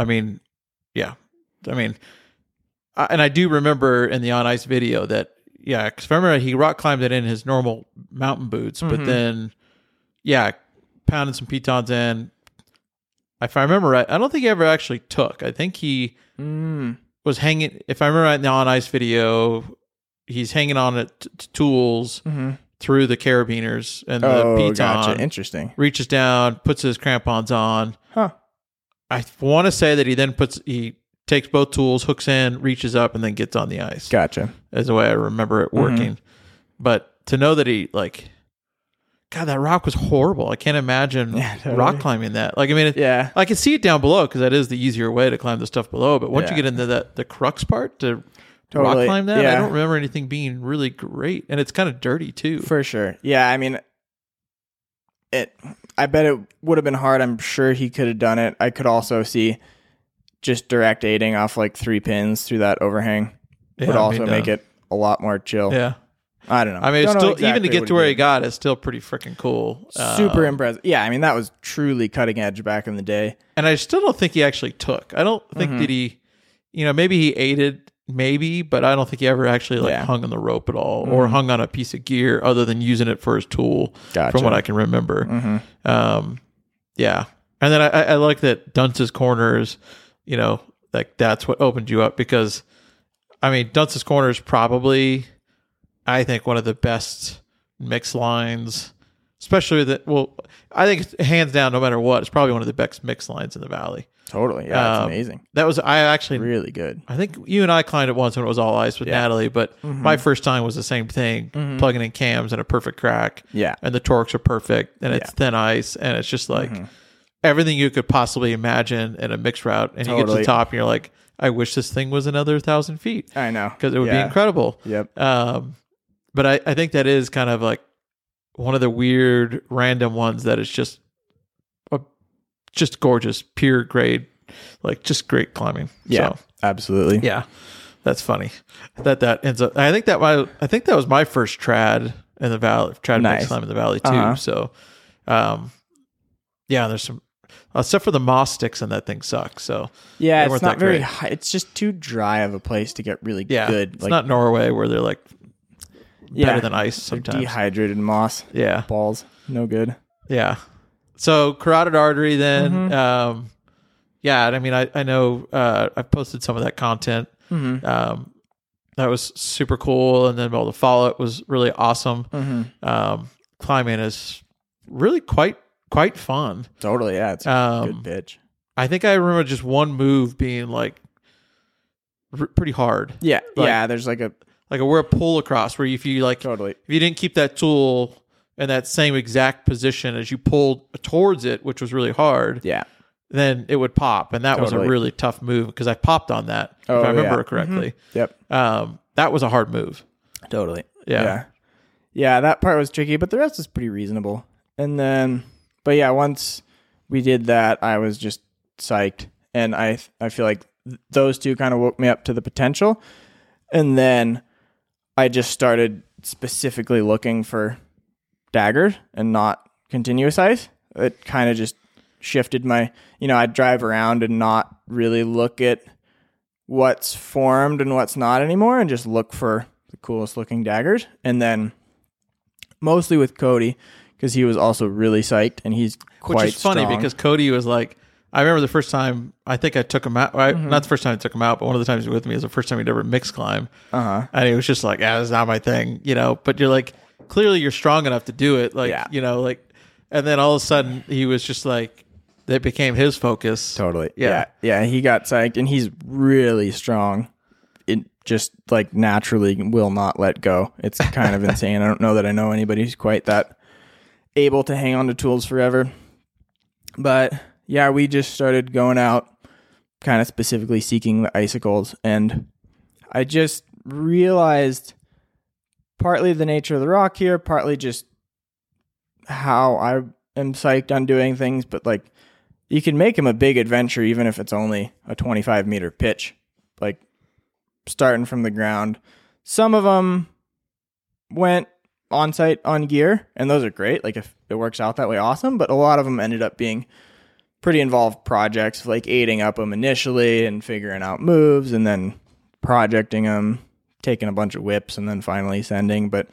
I do remember in the on ice video that because I remember he rock climbed it in his normal mountain boots, but then pounding some pitons in. If I remember right, I don't think he ever actually took. I think he was hanging. If I remember right in the on ice video, he's hanging on it to tools through the carabiners, and the piton
gotcha. Interesting.
Reaches down, puts his crampons on. I want to say that he takes both tools, hooks in, reaches up, and then gets on the ice.
Gotcha.
Is the way I remember it working. But to know that he God, that rock was horrible. I can't imagine rock climbing that. Like, I mean, I can see it down below because that is the easier way to climb the stuff below. But once you get into the crux part to rock climb that, I don't remember anything being really great. And it's kind of dirty too.
For sure. Yeah, I mean, I bet it would have been hard. I'm sure he could have done it. I could also see just direct aiding off like 3 pins through that overhang would also make it a lot more chill.
Yeah.
I don't know.
I mean, it's still, even to get to where he got, it's still pretty freaking cool.
Super impressive. Yeah, I mean, that was truly cutting edge back in the day.
And I still don't think he actually took. I don't think that he, maybe he aided, but I don't think he ever actually hung on the rope at all or hung on a piece of gear other than using it for his tool, from what I can remember. Yeah. And then I like that Dunce's Corners, like that's what opened you up, because, I mean, Dunce's Corners probably, I think, one of the best mix lines, especially I think it's hands down, no matter what, it's probably one of the best mix lines in the valley.
Totally. Yeah, it's amazing.
That was,
really good.
I think you and I climbed it once when it was all ice with Natalie, but my first time was the same thing, plugging in cams and a perfect crack.
Yeah.
And the torques are perfect, and it's thin ice, and it's just like everything you could possibly imagine in a mixed route. And you get to the top and you're like, I wish this thing was another 1,000 feet.
I know.
Because it would be incredible.
Yep.
But I think that is kind of like one of the weird random ones that is just gorgeous, pure grade, like just great climbing.
Yeah,
so,
absolutely.
Yeah, that's funny that ends up. I think that was my first trad in the valley, mix climb in the valley too. So, there's some. Except for the moss sticks and that thing sucks. So
it's not very high. It's just too dry of a place to get really good.
It's not Norway where they're like better than ice sometimes.
Dehydrated moss. Yeah. Balls. No good.
Yeah. So carotid artery then. I mean, I know I've posted some of that content. That was super cool. And then the follow-up was really awesome. Climbing is really quite fun.
Totally, yeah. It's a good pitch.
I think I remember just one move being like pretty hard.
Yeah, there's like
like a pull across where if you like,
Totally.
if you didn't keep that tool in that same exact position as you pulled towards it, which was really hard,
Yeah.
then it would pop. And that was a
Totally.
really tough move because I popped on that, if
Oh,
I remember
yeah.
it correctly.
Yep.
That was a hard move.
Totally.
Yeah.
Yeah, that part was tricky, but the rest is pretty reasonable. And then, but yeah, once we did that, I was just psyched. And I feel like those two kind of woke me up to the potential. And then I just started specifically looking for daggers and not continuous ice. It kind of just shifted my, I'd drive around and not really look at what's formed and what's not anymore and just look for the coolest looking daggers. And then mostly with Cody, because he was also really psyched and he's quite
Which is funny
strong.
because Cody was like, I remember the first time I think I took him out. Not the first time I took him out, but one of the times he was with me was the first time he'd ever mixed climb. And he was just like, that's not my thing, But you're like, clearly you're strong enough to do it. Like,
Yeah.
And then all of a sudden he was just like, that became his focus.
Totally.
Yeah.
Yeah. He got psyched and he's really strong. It just like naturally will not let go. It's kind of insane. I don't know that I know anybody who's quite that able to hang on to tools forever. But yeah, we just started going out kind of specifically seeking the icicles. And I just realized partly the nature of the rock here, partly just how I am psyched on doing things, but like you can make them a big adventure even if it's only a 25 meter pitch, like starting from the ground. Some of them went on site on gear, and those are great. Like if it works out that way, awesome. But a lot of them ended up being pretty involved projects, like aiding up them initially and figuring out moves and then projecting them, taking a bunch of whips and then finally sending. But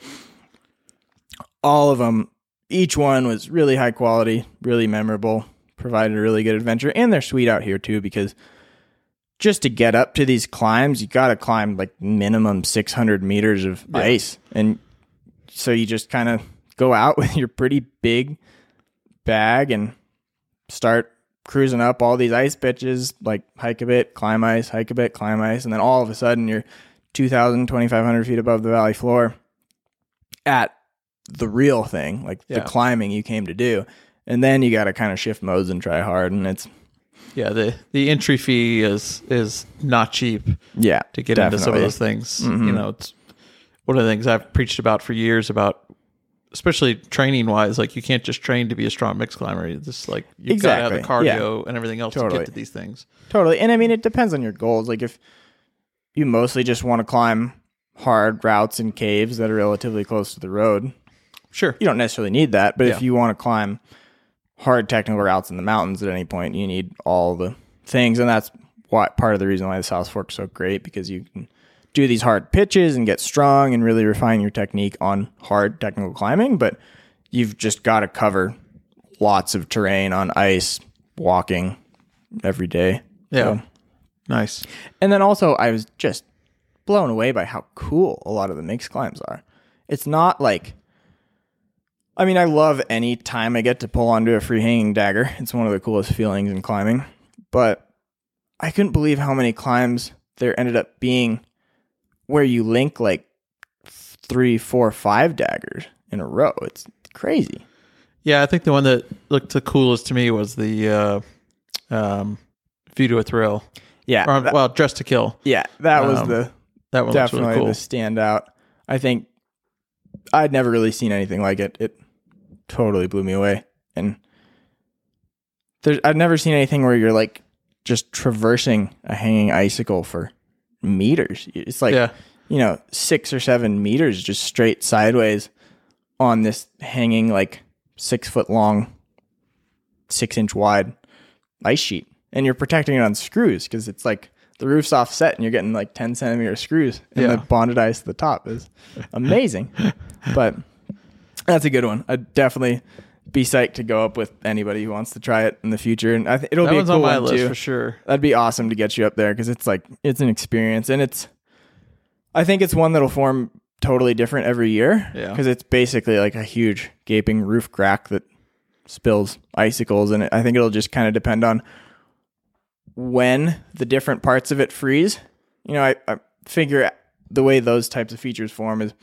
all of them, each one was really high quality, really memorable, provided a really good adventure. And they're sweet out here too, because just to get up to these climbs, you got to climb like minimum 600 meters of ice. And so you just kind of go out with your pretty big bag and start cruising up all these ice pitches, like hike a bit, climb ice, hike a bit, climb ice. And then all of a sudden you're 2,000, 2,500 feet above the valley floor at the real thing, like the climbing you came to do. And then you got to kind of shift modes and try hard. And it's,
the entry fee is not cheap.
Yeah,
to get into some of those things. It's one of the things I've preached about for years about, especially training wise. Like you can't just train to be a strong mixed climber. You just like you've got to have the cardio and everything else to get to these things.
Totally. And I mean, it depends on your goals. Like if you mostly just want to climb hard routes and caves that are relatively close to the road,
sure,
you don't necessarily need that. But if you want to climb hard technical routes in the mountains at any point, you need all the things. And that's part of the reason why the South Fork's so great, because you can do these hard pitches and get strong and really refine your technique on hard technical climbing. But you've just got to cover lots of terrain on ice, walking every day.
Yeah.
So.
Nice.
And then also I was just blown away by how cool a lot of the mixed climbs are. It's not like, I mean, I love any time I get to pull onto a free hanging dagger. It's one of the coolest feelings in climbing. But I couldn't believe how many climbs there ended up being where you link like 3, 4, 5 daggers in a row. It's crazy.
Yeah, I think the one that looked the coolest to me was the View to a Thrill.
Yeah.
Or, Dress to Kill.
Yeah, that was
that one
definitely
really cool.
the standout. I think I'd never really seen anything like it. It totally blew me away. And I've never seen anything where you're like just traversing a hanging icicle for meters. It's like, 6 or 7 meters just straight sideways on this hanging like 6 foot long, 6 inch wide ice sheet. And you're protecting it on screws because it's like the roof's offset and you're getting like 10 centimeter screws and the bonded ice at the top is amazing. But that's a good one. I'd definitely be psyched to go up with anybody who wants to try it in the future. And I think it'll be a cool
on my
one
list
too.
For sure.
That'd be awesome to get you up there because it's like, it's an experience. And I think it's one that'll form totally different every year because it's basically like a huge gaping roof crack that spills icicles. And I think it'll just kind of depend on when the different parts of it freeze. I figure the way those types of features form is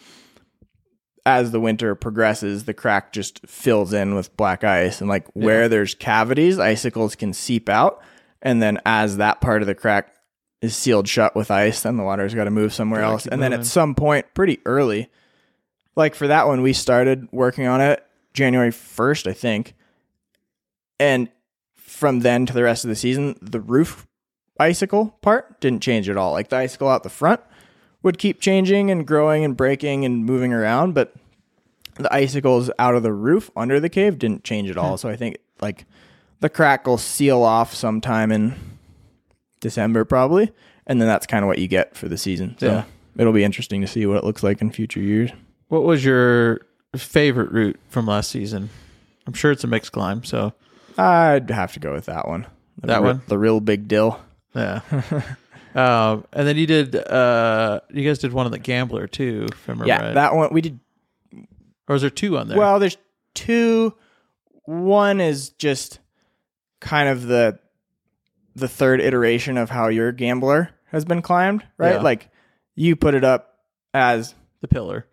as the winter progresses, the crack just fills in with black ice, and like where there's cavities, icicles can seep out. And then as that part of the crack is sealed shut with ice, then the water's got to move somewhere else. And then at some point, pretty early, like for that one, we started working on it January 1st, I think. And from then to the rest of the season, the roof icicle part didn't change at all. Like the icicle out the front would keep changing and growing and breaking and moving around, but the icicles out of the roof under the cave didn't change at all. So I think like the crack will seal off sometime in December probably, and then that's kind of what you get for the season. So it'll be interesting to see what it looks like in future years.
What was your favorite route from last season? I'm sure it's a mixed climb, so
I'd have to go with that one. The real big dill.
Yeah. And then you guys did one on the Gambler too, if I remember right.
That one we did.
Or is there two on there?
Well, there's two. One is just kind of the third iteration of how your Gambler has been climbed, right?
Yeah.
Like you put it up as
the pillar.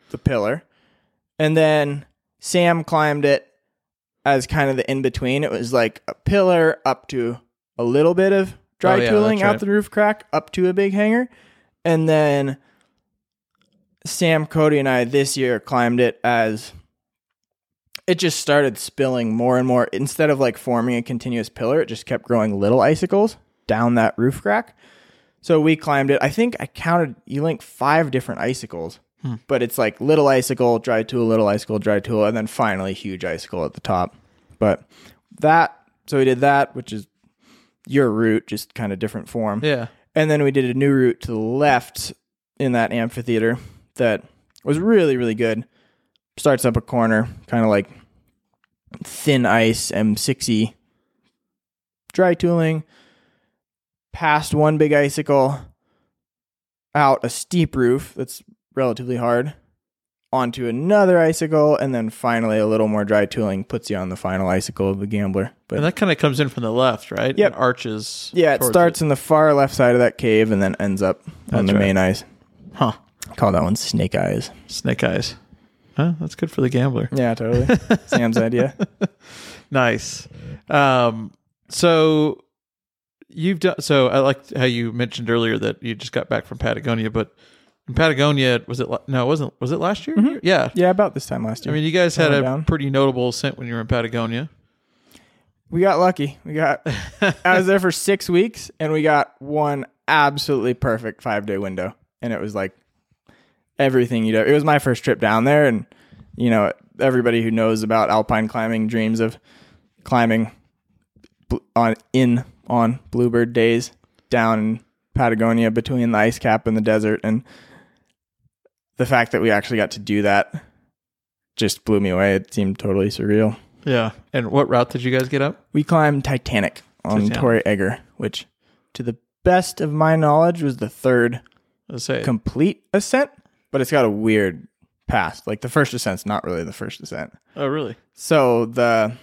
And then Sam climbed it as kind of the in-between. It was like a pillar up to a little bit of dry tooling out the roof crack up to a big hanger. And then Sam, Cody, and I this year climbed it as it just started spilling more and more. Instead of like forming a continuous pillar, it just kept growing little icicles down that roof crack. So we climbed it. I think I counted, you link 5 different icicles, but it's like little icicle, dry tool, little icicle, dry tool, and then finally huge icicle at the top. But so we did that, which is your route, just kind of different form.
Yeah.
And then we did a new route to the left in that amphitheater that was really, really good. Starts up a corner, kind of like thin ice, M6-y, dry tooling, past one big icicle, out a steep roof that's relatively hard, onto another icicle, and then finally a little more dry tooling puts you on the final icicle of the Gambler. But
and that kind of comes in from the left, right?
Yep.
It arches.
Yeah, it starts in the far left side of that cave and then ends up on the main ice.
Huh.
Call that one Snake Eyes.
Snake Eyes. Huh? That's good for the Gambler.
Yeah, totally. Sam's idea.
Nice. So you've done. So I liked how you mentioned earlier that you just got back from Patagonia, but in Patagonia, was it? No, it wasn't. Was it last year?
Mm-hmm.
Yeah.
Yeah, about this time last year.
I mean, you guys had a pretty notable ascent when you were in Patagonia.
We got lucky. I was there for 6 weeks, and we got one absolutely perfect 5-day window, and it was like everything you do. It was my first trip down there, and everybody who knows about alpine climbing dreams of climbing on Bluebird days down in Patagonia between the ice cap and the desert, and the fact that we actually got to do that just blew me away. It seemed totally surreal.
Yeah. And what route did you guys get up?
We climbed Titanic on Torrey Egger, which, to the best of my knowledge, was the third complete ascent, but it's got a weird path. Like the first ascent's not really the first ascent.
Oh, really?
So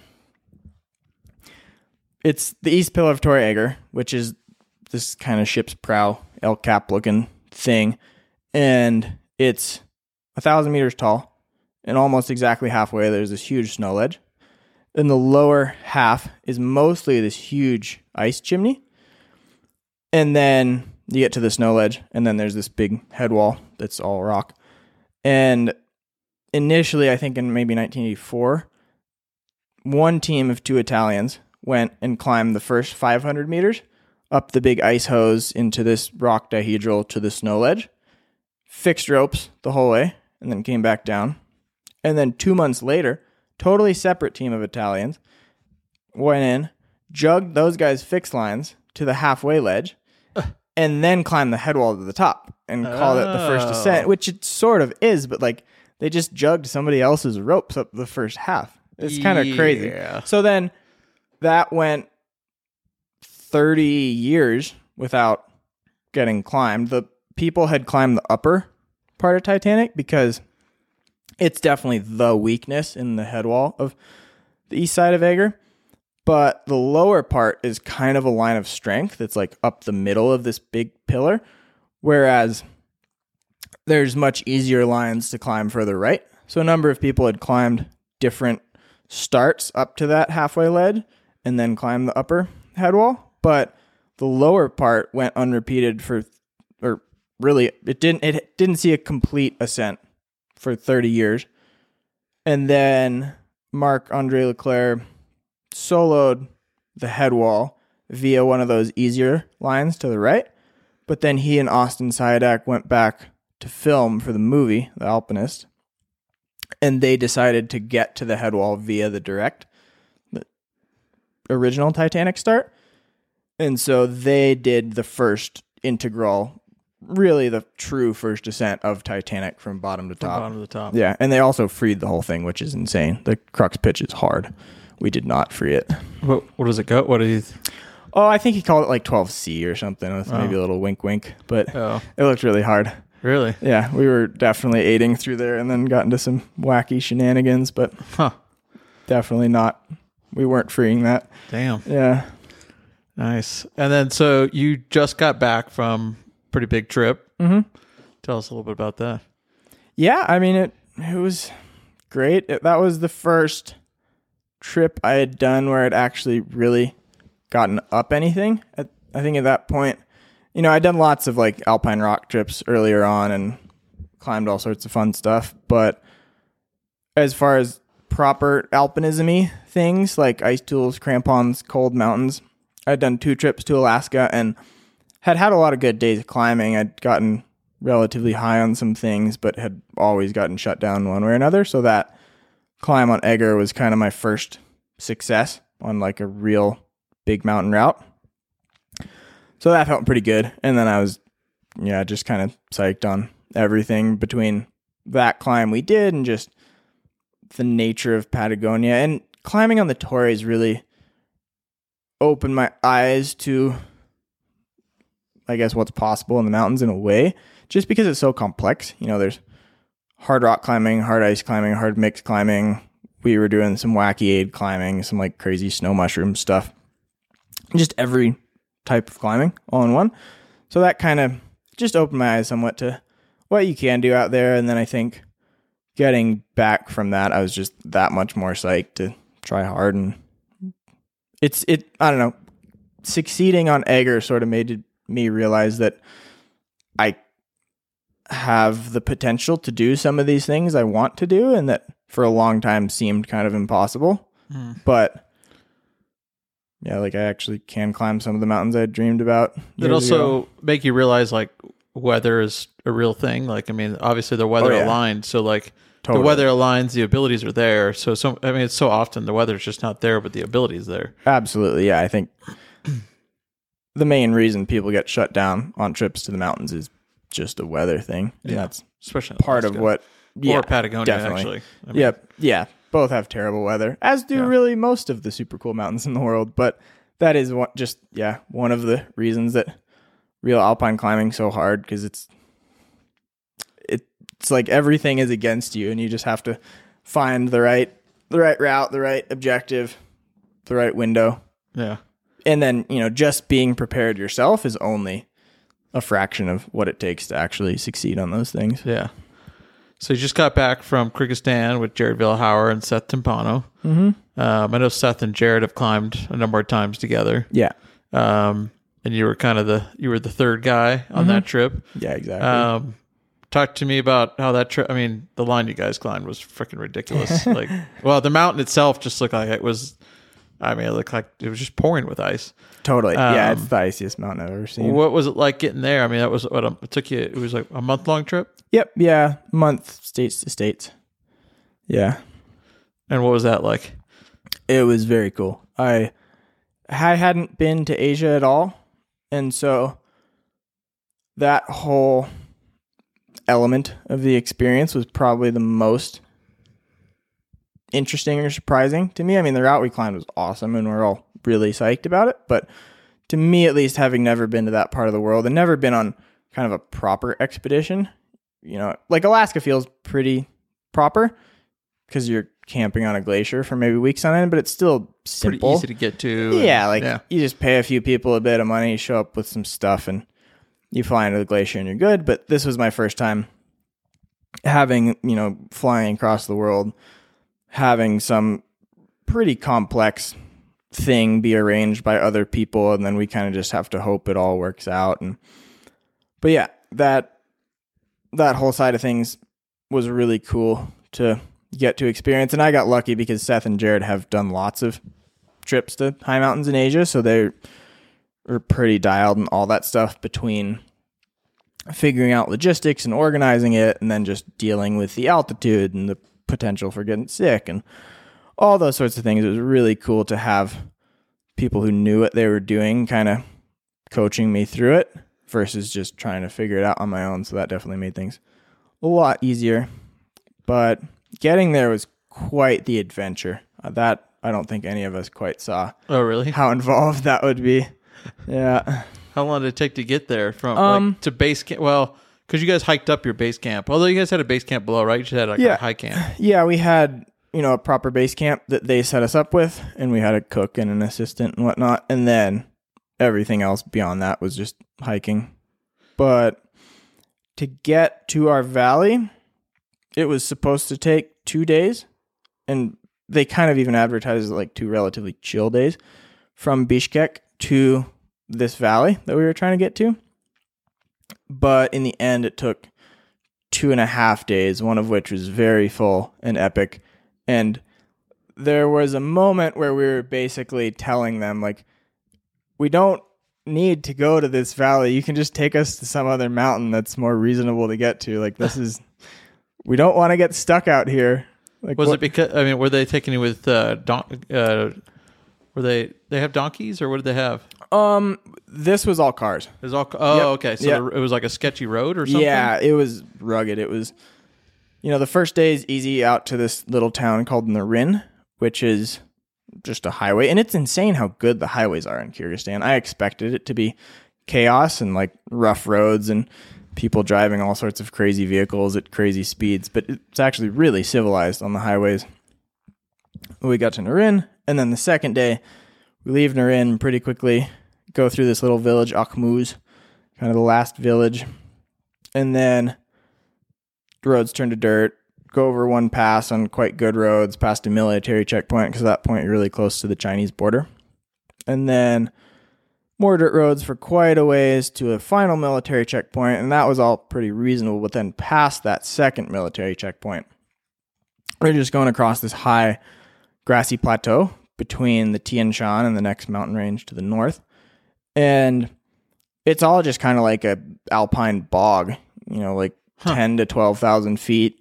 it's the east pillar of Torrey Egger, which is this kind of ship's prow, El Cap looking thing, and it's 1,000 meters tall, and almost exactly halfway there's this huge snow ledge. In the lower half is mostly this huge ice chimney, and then you get to the snow ledge, and then there's this big head wall that's all rock. And initially, I think in maybe 1984, one team of 2 Italians went and climbed the first 500 meters up the big ice hose into this rock dihedral to the snow ledge, fixed ropes the whole way, and then came back down. And then 2 months later, totally separate team of Italians went in, jugged those guys' fixed lines to the halfway ledge, and then climbed the head wall to the top and called it the first ascent, which it sort of is, but like they just jugged somebody else's ropes up the first half. It's kind of crazy. So then that went 30 years without getting climbed. The people had climbed the upper part of Titanic because it's definitely the weakness in the head wall of the east side of Egger. But the lower part is kind of a line of strength. It's like up the middle of this big pillar. Whereas there's much easier lines to climb further right. So a number of people had climbed different starts up to that halfway ledge and then climbed the upper head wall. But the lower part went unrepeated it didn't see a complete ascent for 30 years. And then Marc-Andre Leclerc soloed the head wall via one of those easier lines to the right. But then he and Austin Sidak went back to film for the movie, The Alpinist, and they decided to get to the head wall via the original Titanic start. And so they did the first integral, really the true first ascent of Titanic from bottom to top.
From bottom to top.
Yeah, and they also freed the whole thing, which is insane. The crux pitch is hard. We did not free it.
What does it go? What did he...
Oh, I think he called it like 12C or something with maybe a little wink, but it looked really hard.
Really?
Yeah, we were definitely aiding through there and then got into some wacky shenanigans, but definitely not. We weren't freeing that.
Damn.
Yeah.
Nice. And then, so you just got back from a pretty big trip.
Mm-hmm.
Tell us a little bit about that.
Yeah, I mean, it was great. That was the first trip I had done where I'd actually really gotten up anything. I think at that point, I'd done lots of like alpine rock trips earlier on and climbed all sorts of fun stuff. But as far as proper alpinism-y things like ice tools, crampons, cold mountains, I'd done 2 trips to Alaska and had a lot of good days of climbing. I'd gotten relatively high on some things, but had always gotten shut down one way or another. So that climb on Egger was kind of my first success on like a real big mountain route. So that felt pretty good. And then I was, just kind of psyched on everything between that climb we did and just the nature of Patagonia. And climbing on the Torres really opened my eyes to, I guess, what's possible in the mountains in a way, just because it's so complex. There's hard rock climbing, hard ice climbing, hard mix climbing. We were doing some wacky aid climbing, some like crazy snow mushroom stuff. Just every type of climbing all in one. So that kind of just opened my eyes somewhat to what you can do out there. And then I think getting back from that, I was just that much more psyched to try hard. And I don't know, succeeding on Egger sort of made me realize that I have the potential to do some of these things I want to do, and that for a long time seemed kind of impossible. But yeah, like I actually can climb some of the mountains I dreamed about.
It also make you realize like weather is a real thing. Like, I mean, obviously the weather aligned. So like the weather aligns, the abilities are there. So it's so often the weather's just not there, but the ability is there.
Absolutely. Yeah. I think the main reason people get shut down on trips to the mountains is just a weather thing. And that's
especially
part of what,
or Patagonia,
definitely.
Actually.
Yeah. Both have terrible weather, as do really most of the super cool mountains in the world. But that is one of the reasons that real alpine climbing so hard, because it's like everything is against you, and you just have to find the right route, the right objective, the right window.
Yeah.
And then, just being prepared yourself is only a fraction of what it takes to actually succeed on those things.
Yeah. So you just got back from Kyrgyzstan with Jared Villahauer and Seth Timpano.
Mm-hmm.
I know Seth and Jared have climbed a number of times together.
Yeah.
And you were kind of the third guy on that trip.
Yeah, exactly.
Talk to me about how that trip, I mean, the line you guys climbed was freaking ridiculous. The mountain itself just looked like it looked like it was just pouring with ice.
Totally. Yeah, it's the iciest mountain I've ever seen.
What was it like getting there? I mean, that was what it took you. It was like a month-long trip?
Yep. Yeah. Month, states to states. Yeah.
And what was that like?
It was very cool. I hadn't been to Asia at all. And so that whole element of the experience was probably the most interesting or surprising to me. I mean, the route we climbed was awesome and we're all really psyched about it. But to me, at least, having never been to that part of the world and never been on kind of a proper expedition, like Alaska feels pretty proper because you're camping on a glacier for maybe weeks on end, but it's still simple.
Pretty easy to get to.
Yeah, you just pay a few people a bit of money, show up with some stuff, and you fly into the glacier and you're good. But this was my first time having, flying across the world, having some pretty complex thing be arranged by other people, and then we kind of just have to hope it all works out. But yeah, that whole side of things was really cool to get to experience. And I got lucky because Seth and Jared have done lots of trips to high mountains in Asia, so they are pretty dialed and all that stuff between figuring out logistics and organizing it, and then just dealing with the altitude and the potential for getting sick and all those sorts of things. It was really cool to have people who knew what they were doing kind of coaching me through it versus just trying to figure it out on my own. So that definitely made things a lot easier. But getting there was quite the adventure. That I don't think any of us quite saw.
Oh, really?
How involved that would be. Yeah.
How long did it take to get there from to base camp? Well, because you guys hiked up your base camp. Although you guys had a base camp below, right? You just had a high camp.
Yeah, we had, a proper base camp that they set us up with, and we had a cook and an assistant and whatnot. And then everything else beyond that was just hiking. But to get to our valley, it was supposed to take 2 days. And they kind of even advertised like 2 relatively chill days from Bishkek to this valley that we were trying to get to. But in the end, it took 2.5 days, one of which was very full and epic. And there was a moment where we were basically telling them, like, we don't need to go to this valley. You can just take us to some other mountain that's more reasonable to get to. Like, we don't want to get stuck out here. Like,
it because, were they taking you with, were they have donkeys, or what did they have?
This was all cars.
It was all. Oh, yep. Okay. So it was like a sketchy road or something.
Yeah, it was rugged. It was, the first day is easy out to this little town called Narin, which is just a highway, and it's insane how good the highways are in Kyrgyzstan. I expected it to be chaos and like rough roads and people driving all sorts of crazy vehicles at crazy speeds, but it's actually really civilized on the highways. We got to Narin, and then the second day, we leave Narin pretty quickly, go through this little village, Akhmuz, kind of the last village, and then the roads turn to dirt, go over one pass on quite good roads, past a military checkpoint, because at that point you're really close to the Chinese border, and then more dirt roads for quite a ways to a final military checkpoint, and that was all pretty reasonable. But then past that second military checkpoint, we're just going across this high grassy plateau between the Tian Shan and the next mountain range to the north. And it's all just kind of like a alpine bog, 10 to 12,000 feet,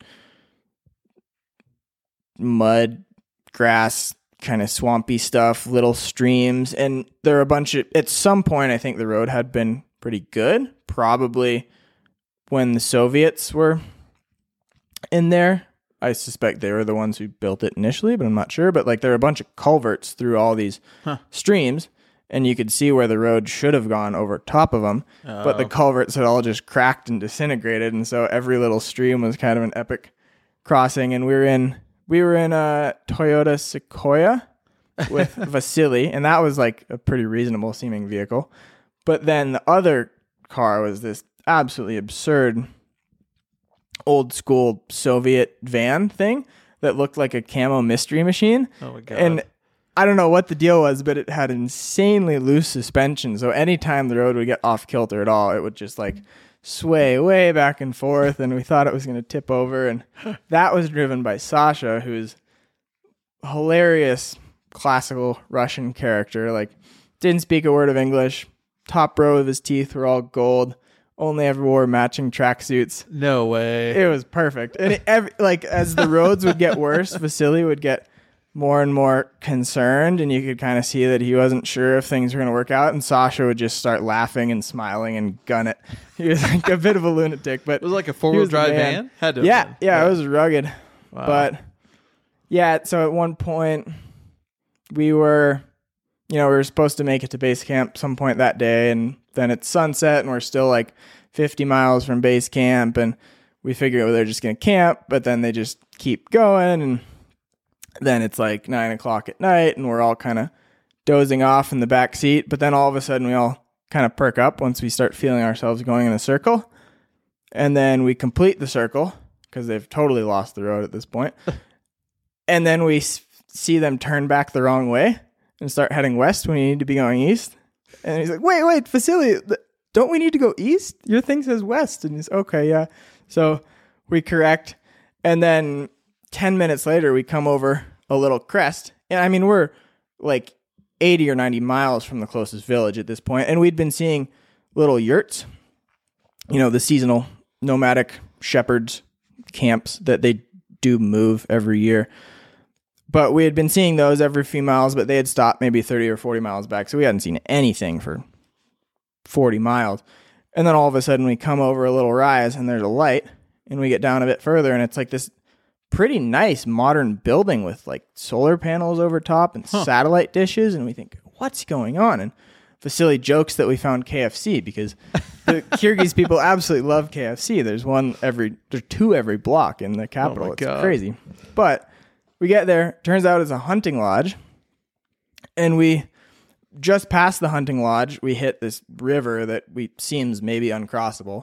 mud, grass, kind of swampy stuff, little streams. And there are a bunch of, at some point, I think the road had been pretty good, probably when the Soviets were in there. I suspect they were the ones who built it initially, but I'm not sure. But there are a bunch of culverts through all these streams, and you could see where the road should have gone over top of them. Oh. But the culverts had all just cracked and disintegrated, and so every little stream was kind of an epic crossing. And we were in a Toyota Sequoia with Vasily, and that was like a pretty reasonable seeming vehicle. But then the other car was this absolutely absurd old school Soviet van thing that looked like a camo mystery machine.
Oh my God.
And I don't know what the deal was, but it had insanely loose suspension. So anytime the road would get off kilter at all, it would just sway way back and forth. And we thought it was going to tip over. And that was driven by Sasha, who's a hilarious classical Russian character. Didn't speak a word of English. Top row of his teeth were all gold. Only ever wore matching tracksuits.
No way.
It was perfect. And as the roads would get worse, Vasily would get more and more concerned, and you could kind of see that he wasn't sure if things were going to work out. And Sasha would just start laughing and smiling and gun it. He was like a bit of a lunatic, but
it was like a 4-wheel drive van. Had to.
Yeah, it was rugged.
Wow.
But yeah, so at one point we were supposed to make it to base camp some point that day, and then it's sunset, and we're still 50 miles from base camp, and we figure they're just going to camp, but then they just keep going, and then it's 9 o'clock at night, and we're all kind of dozing off in the back seat, but then all of a sudden we all kind of perk up once we start feeling ourselves going in a circle, and then we complete the circle, because they've totally lost the road at this point. And then we see them turn back the wrong way and start heading west when we need to be going east. And he's like, wait, Vasily, don't we need to go east? Your thing says west. And he's okay, yeah. So we correct. And then 10 minutes later, we come over a little crest. And I mean, we're like 80 or 90 miles from the closest village at this point. And we'd been seeing little yurts, the seasonal nomadic shepherds camps that they do move every year. But we had been seeing those every few miles, but they had stopped maybe 30 or 40 miles back. So we hadn't seen anything for 40 miles. And then all of a sudden we come over a little rise and there's a light, and we get down a bit further and it's like this pretty nice modern building with like solar panels over top and satellite dishes. And we think, what's going on? And Vasily jokes that we found KFC because the Kyrgyz people absolutely love KFC. There's two every block in the capital. It's crazy. But we get there. Turns out it's a hunting lodge. And we just past the hunting lodge, we hit this river that seems maybe uncrossable.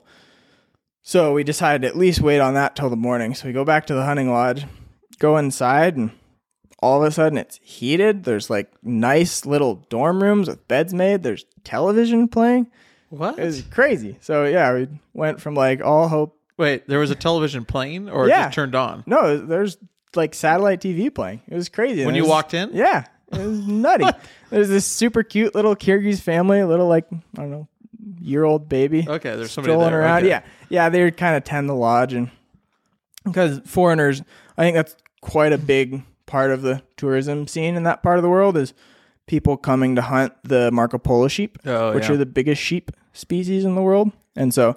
So we decided to at least wait on that till the morning. So we go back to the hunting lodge, go inside, and all of a sudden it's heated. There's like nice little dorm rooms with beds made. There's television playing.
What?
It was crazy. So yeah, we went from like all hope.
Wait, there was a television playing or it just turned on?
No, there's like satellite TV playing. It was crazy.
When you walked in?
Yeah. It was nutty. There's this super cute little Kyrgyz family, a little like, I don't know, year-old baby.
Okay, there's somebody
strolling
there.
around.
Okay.
Yeah, they kind of tend the lodge, and because foreigners, I think that's quite a big part of the tourism scene in that part of the world is people coming to hunt the Marco Polo sheep, which are the biggest sheep species in the world, and so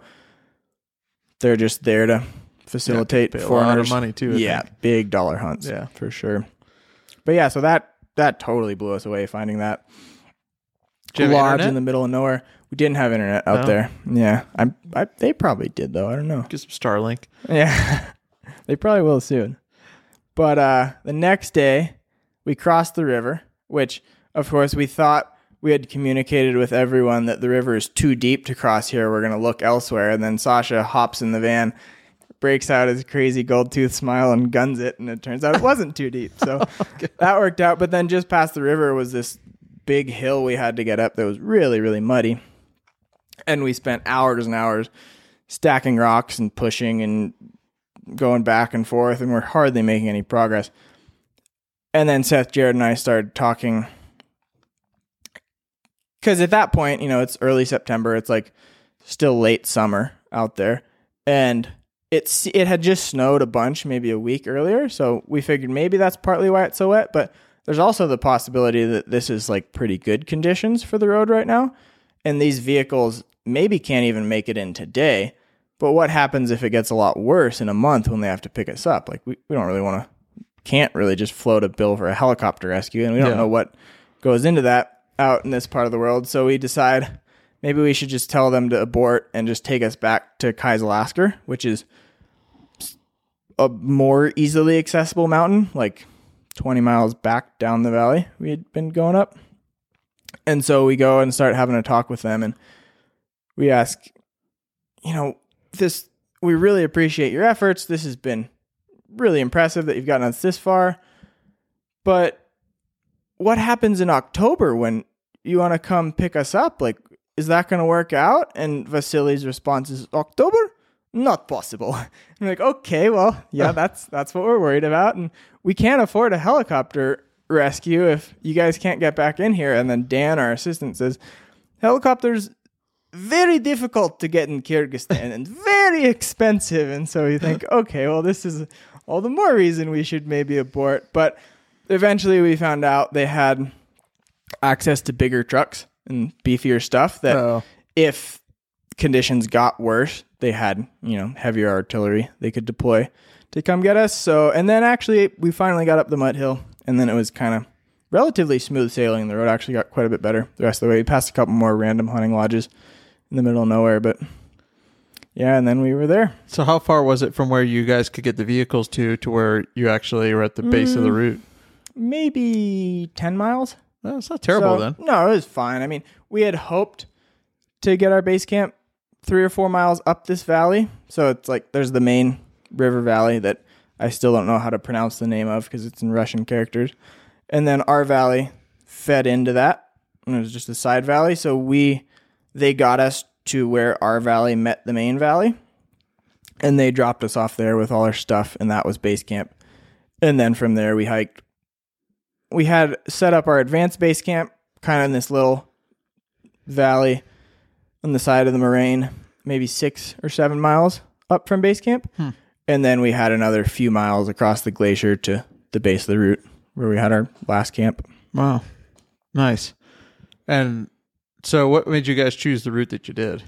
they're just there to facilitate
pay
foreigners.
A lot of money too. I think.
Big dollar hunts. Yeah, for sure. But yeah, so that totally blew us away finding that lodge in the middle of nowhere. We didn't have internet out there. Yeah, they probably did though. I don't know.
Get some Starlink.
Yeah, they probably will soon. But the next day, we crossed the river, which of course we thought we had communicated with everyone that the river is too deep to cross here. We're going to look elsewhere. And then Sasha hops in the van, breaks out his crazy gold tooth smile and guns it. And it turns out it wasn't too deep. So that worked out. But then just past the river was this big hill we had to get up that was really, really muddy. And we spent hours and hours stacking rocks and pushing and going back and forth. And we're hardly making any progress. And then Seth, Jared, and I started talking. Because at that point, it's early September. It's like still late summer out there. And it had just snowed a bunch maybe a week earlier. So we figured maybe that's partly why it's so wet. But there's also the possibility that this is like pretty good conditions for the road right now. And these vehicles maybe can't even make it in today. But what happens if it gets a lot worse in a month when they have to pick us up? Like we don't really can't really just float a bill for a helicopter rescue. And we don't know what goes into that out in this part of the world. So we decide maybe we should just tell them to abort and just take us back to Kizelasker, which is a more easily accessible mountain, like 20 miles back down the valley we had been going up. And so we go and start having a talk with them, and we ask, we really appreciate your efforts. This has been really impressive that you've gotten us this far. But what happens in October when you want to come pick us up? Like, is that going to work out? And Vasily's response is, October? Not possible. I'm like, okay, well, yeah, that's what we're worried about. And we can't afford a helicopter rescue if you guys can't get back in here. And then Dan, our assistant, says, helicopters, very difficult to get in Kyrgyzstan and very expensive. And so you think, okay, well, this is all the more reason we should maybe abort. But eventually we found out they had access to bigger trucks and beefier stuff that if conditions got worse, they had, heavier artillery they could deploy to come get us. So, and then actually we finally got up the mud hill, and then it was kind of relatively smooth sailing. The road actually got quite a bit better the rest of the way. We passed a couple more random hunting lodges in the middle of nowhere, but yeah, and then we were there.
So how far was it from where you guys could get the vehicles to where you actually were at the base of the route?
Maybe 10 miles.
Well, it's not terrible then.
No, it was fine. I mean, we had hoped to get our base camp 3 or 4 miles up this valley. So it's like there's the main river valley that I still don't know how to pronounce the name of because it's in Russian characters. And then our valley fed into that, and it was just a side valley. So they got us to where our valley met the main valley, and they dropped us off there with all our stuff, and that was base camp. And then from there we hiked. We had set up our advanced base camp kind of in this little valley on the side of the moraine, maybe 6 or 7 miles up from base camp. And then we had another few miles across the glacier to the base of the route where we had our last camp.
Wow. Nice. And so what made you guys choose the route that you did?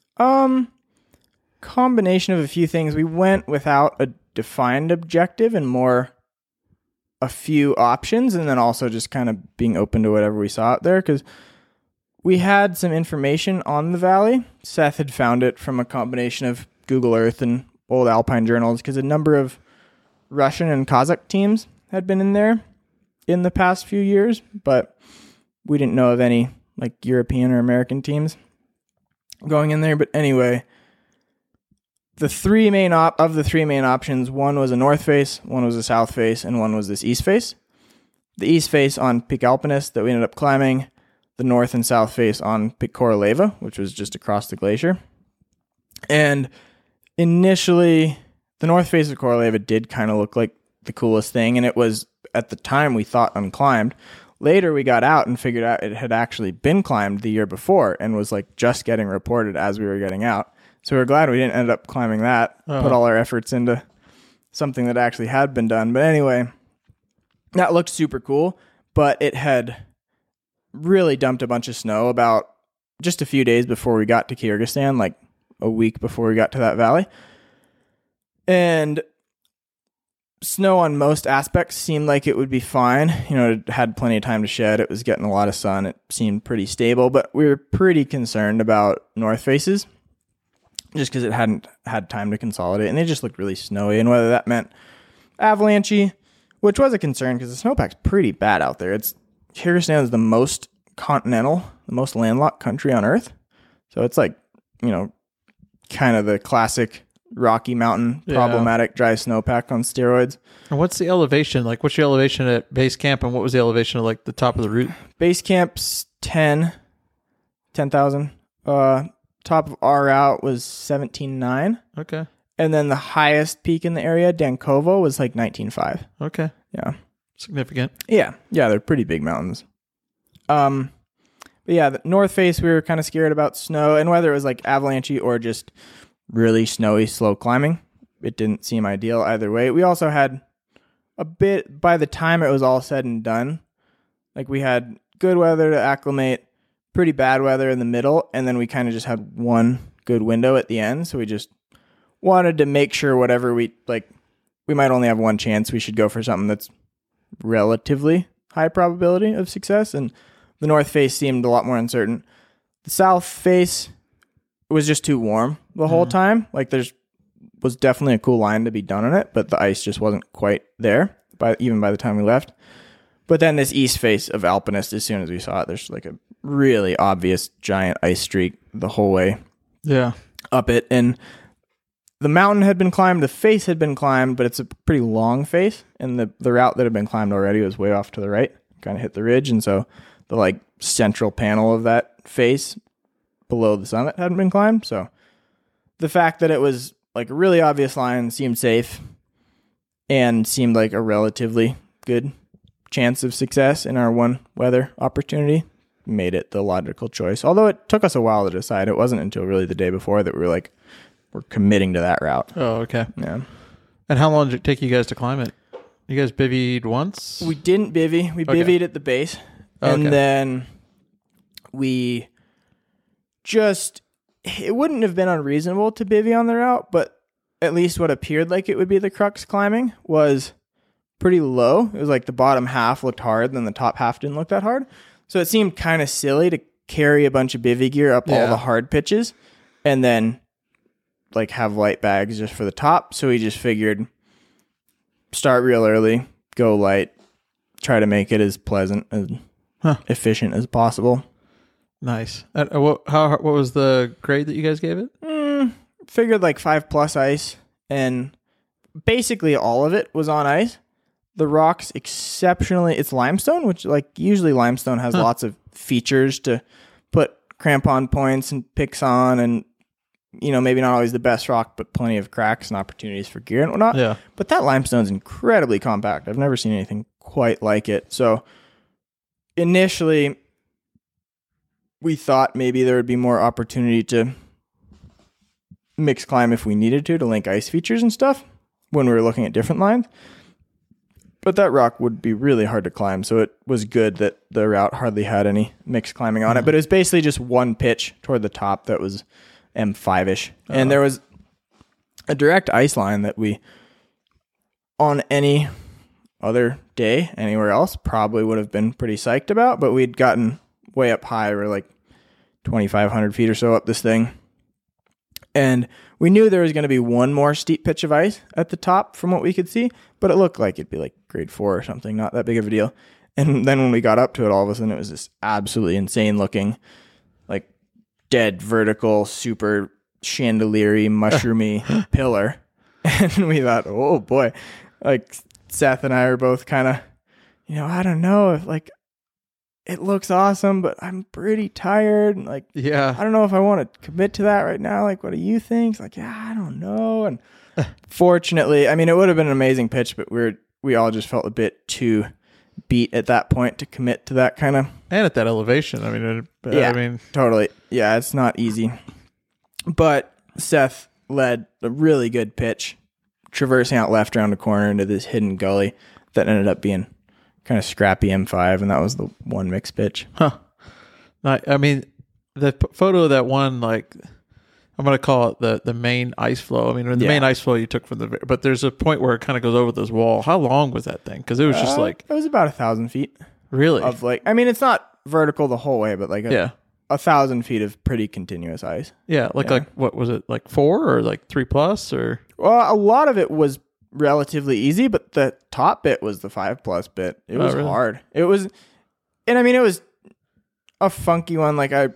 Combination of a few things. We went without a defined objective and more a few options, and then also just kind of being open to whatever we saw out there, because we had some information on the valley. Seth had found it from a combination of Google Earth and old Alpine journals, because a number of Russian and Kazakh teams had been in there in the past few years, but we didn't know of any like European or American teams going in there. But anyway, the three main options, one was a north face, one was a south face, and one was this east face. The east face on Peak Alpinist that we ended up climbing, the north and south face on Peak Koroleva, which was just across the glacier. And initially, the north face of Koroleva did kind of look like the coolest thing, and it was, at the time, we thought unclimbed. Later, we got out and figured out it had actually been climbed the year before and was like just getting reported as we were getting out. So we were glad we didn't end up climbing that, put all our efforts into something that actually had been done. But anyway, that looked super cool, but it had really dumped a bunch of snow about just a few days before we got to Kyrgyzstan, like a week before we got to that valley. And snow on most aspects seemed like it would be fine. You know, it had plenty of time to shed. It was getting a lot of sun. It seemed pretty stable, but we were pretty concerned about north faces just because it hadn't had time to consolidate, and they just looked really snowy, and whether that meant avalanchy, which was a concern because the snowpack's pretty bad out there. Kyrgyzstan is the most continental, the most landlocked country on Earth. So it's like, you know, kind of the classic Rocky Mountain problematic dry snowpack on steroids.
And what's the elevation? Like, what's your elevation at base camp, and what was the elevation of like the top of the route?
Base camp's 10,000. Top of our route was 17,900.
Okay.
And then the highest peak in the area, Dankovo, was like 19,500.
Okay.
Yeah.
Significant.
Yeah, they're pretty big mountains. But yeah, the north face, we were kind of scared about snow, and whether it was like avalanchy or just really snowy, slow climbing, it didn't seem ideal either way. We also had a bit, by the time it was all said and done, like we had good weather to acclimate, pretty bad weather in the middle, and then we kind of just had one good window at the end. So we just wanted to make sure whatever we might only have one chance. We should go for something that's relatively high probability of success. And the north face seemed a lot more uncertain. The south face was just too warm the whole time. Like was definitely a cool line to be done on it, but the ice just wasn't quite there even by the time we left. But then this east face of Alpinist, as soon as we saw it, there's like a really obvious giant ice streak the whole way up it. And the mountain had been climbed, the face had been climbed, but it's a pretty long face. And the route that had been climbed already was way off to the right, kind of hit the ridge. And so the like central panel of that face below the summit hadn't been climbed. So the fact that it was like a really obvious line seemed safe and seemed like a relatively good chance of success in our one weather opportunity made it the logical choice. Although it took us a while to decide. It wasn't until really the day before that we were like, we're committing to that route.
Oh, okay.
Yeah.
And how long did it take you guys to climb it? You guys bivvied once?
We didn't bivvy. We bivvied at the base. And then we it wouldn't have been unreasonable to bivvy on the route, but at least what appeared like it would be the crux climbing was pretty low. It was like the bottom half looked hard, then the top half didn't look that hard. So it seemed kind of silly to carry a bunch of bivvy gear up all the hard pitches and then like have light bags just for the top. So we just figured start real early, go light, try to make it as pleasant and efficient as possible.
Nice. What was the grade that you guys gave it?
Figured like 5+ ice, and basically all of it was on ice. The rock's it's limestone, which like usually limestone has lots of features to put crampon points and picks on, and maybe not always the best rock, but plenty of cracks and opportunities for gear and whatnot.
Yeah.
But that limestone's incredibly compact. I've never seen anything quite like it. So initially we thought maybe there would be more opportunity to mix climb if we needed to link ice features and stuff when we were looking at different lines. But that rock would be really hard to climb, so it was good that the route hardly had any mixed climbing on it. But it was basically just one pitch toward the top that was M5-ish. And there was a direct ice line that we, on any other day anywhere else, probably would have been pretty psyched about, but we'd gotten way up high. We're like 2,500 feet or so up this thing. And we knew there was going to be one more steep pitch of ice at the top from what we could see, but it looked like it'd be like grade 4 or something, not that big of a deal. And then when we got up to it, all of a sudden it was this absolutely insane looking, like dead vertical, super chandelier-y, mushroomy pillar. And we thought, oh boy, like Seth and I are both kind of, I don't know if like it looks awesome, but I'm pretty tired. And like,
Yeah.
I don't know if I want to commit to that right now. Like, what do you think? It's like, yeah, I don't know. And fortunately, I mean, it would have been an amazing pitch, but we all just felt a bit too beat at that point to commit to that kind of.
And at that elevation, I mean,
Totally. Yeah, it's not easy. But Seth led a really good pitch, traversing out left around the corner into this hidden gully that ended up being kind of scrappy M5, and that was the one mixed pitch.
Huh. I mean, the photo of that one, like, I'm going to call it the main ice flow. I mean, the main ice flow you took from but there's a point where it kind of goes over this wall. How long was that thing? Because it was just like...
It was about 1,000 feet.
Really?
Of like, I mean, it's not vertical the whole way, but like 1,000 feet of pretty continuous ice.
Yeah, like what was it, like 4 or like 3+ or?
Well, a lot of it was relatively easy, but the top bit was the 5+ bit. It was
really?
hard. It was, and I mean, it was a funky one. Like it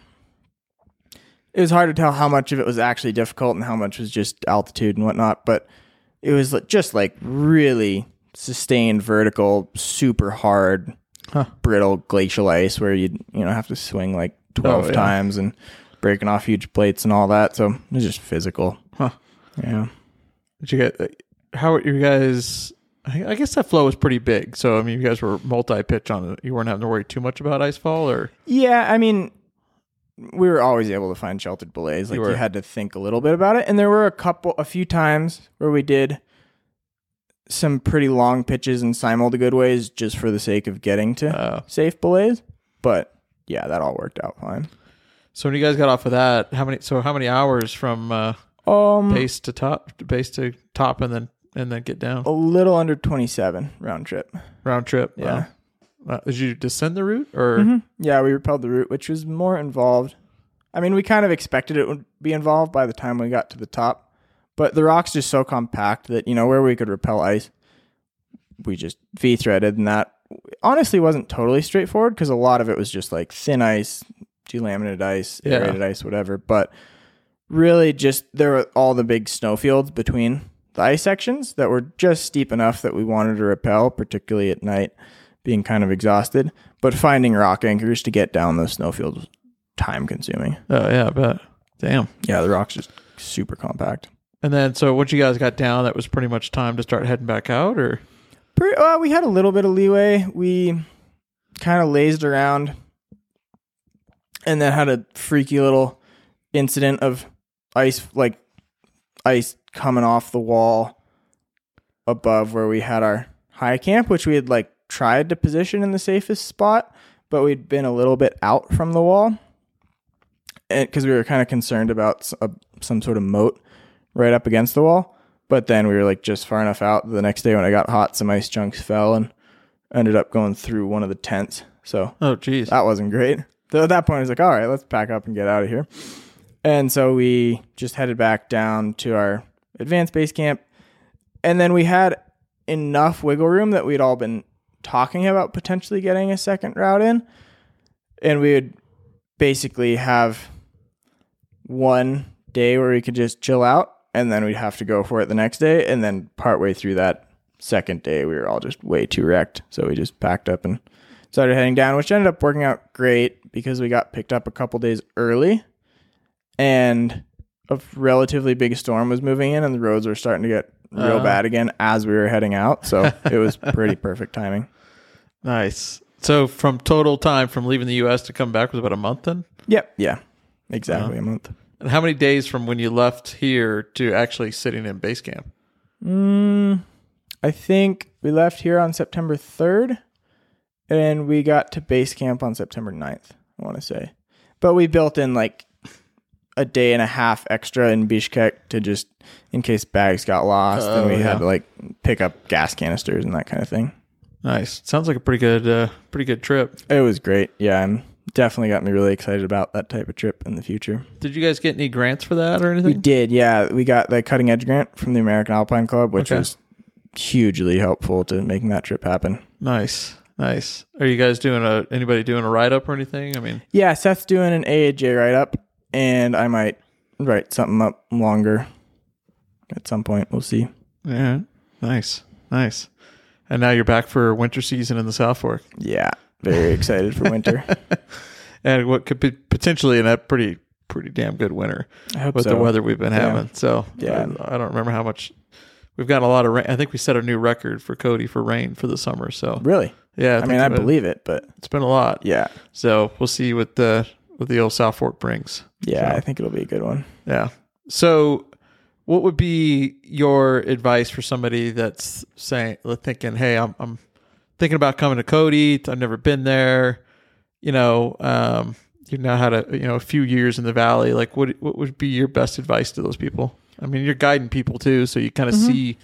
was hard to tell how much of it was actually difficult and how much was just altitude and whatnot. But it was just like really sustained vertical, super hard, brittle glacial ice where you'd have to swing like 12 times and breaking off huge plates and all that. So it was just physical.
Huh.
Yeah.
Did you get? How are you guys? I guess that flow was pretty big. So I mean, you guys were multi-pitch on it. You weren't having to worry too much about icefall, or?
Yeah, I mean, we were always able to find sheltered belays. Like you had to think a little bit about it, and there were a few times where we did some pretty long pitches and simul the good ways just for the sake of getting to safe belays. But yeah, that all worked out fine.
So when you guys got off of that, how many hours from base to top, and then get down?
A little under 27 round trip.
Yeah. Did you descend the route or?
Mm-hmm. Yeah, we rappelled the route, which was more involved. I mean, we kind of expected it would be involved by the time we got to the top, but the rock's just so compact that, where we could rappel ice, we just V-threaded, and that honestly wasn't totally straightforward because a lot of it was just like thin ice, delaminated ice, aerated ice, whatever. But really just there were all the big snowfields between the ice sections that were just steep enough that we wanted to rappel, particularly at night, being kind of exhausted. But finding rock anchors to get down those snowfields was time consuming.
Oh, yeah, I bet. Damn.
Yeah, the rock's just super compact.
And then, so once you guys got down, that was pretty much time to start heading back out, or?
We had a little bit of leeway. We kind of lazed around and then had a freaky little incident of ice coming off the wall above where we had our high camp, which we had tried to position in the safest spot, but we'd been a little bit out from the wall, and because we were kind of concerned about some sort of moat right up against the wall. But then we were just far enough out. The next day when it got hot, some ice chunks fell and ended up going through one of the tents. So that wasn't great. So at that point, I was like, all right, let's pack up and get out of here. And so we just headed back down to our advanced base camp. And then we had enough wiggle room that we'd all been talking about potentially getting a second route in. And we would basically have one day where we could just chill out and then we'd have to go for it the next day. And then partway through that second day, we were all just way too wrecked. So we just packed up and started heading down, which ended up working out great because we got picked up a couple days early and a relatively big storm was moving in and the roads were starting to get real bad again as we were heading out. So it was pretty perfect timing.
Nice. So from total time from leaving the U.S. to come back was about a month then?
Yep. Yeah, exactly a month.
And how many days from when you left here to actually sitting in base camp?
I think we left here on September 3rd and we got to base camp on September 9th, I want to say. But we built in like a day and a half extra in Bishkek to just in case bags got lost and we had to like pick up gas canisters and that kind of thing.
Nice. Sounds like a pretty good trip.
It was great. Yeah, I'm definitely got me really excited about that type of trip in the future.
Did you guys get any grants for that or anything?
We did, yeah. We got the Cutting Edge grant from the American Alpine Club, which was hugely helpful to making that trip happen.
Nice. Are you guys anybody doing a write-up or anything? I mean...
Yeah, Seth's doing an AAJ write-up, and I might write something up longer at some point. We'll see.
Yeah, nice. And now you're back for winter season in the South Fork.
Yeah, very excited for winter.
And what could be potentially a pretty damn good winter with the weather we've been having. So yeah, I don't remember how much we've got. A lot of rain. I think we set a new record for Cody for rain for the summer. So
really,
yeah.
I believe it, but
it's been a lot.
Yeah.
So we'll see what the old South Fork brings.
Yeah,
so,
I think it'll be a good one.
Yeah. So, what would be your advice for somebody that's thinking, "Hey, I'm thinking about coming to Cody. I've never been there. You know, you've now had a few years in the valley. Like, what would be your best advice to those people? I mean, you're guiding people too, so you kind of see,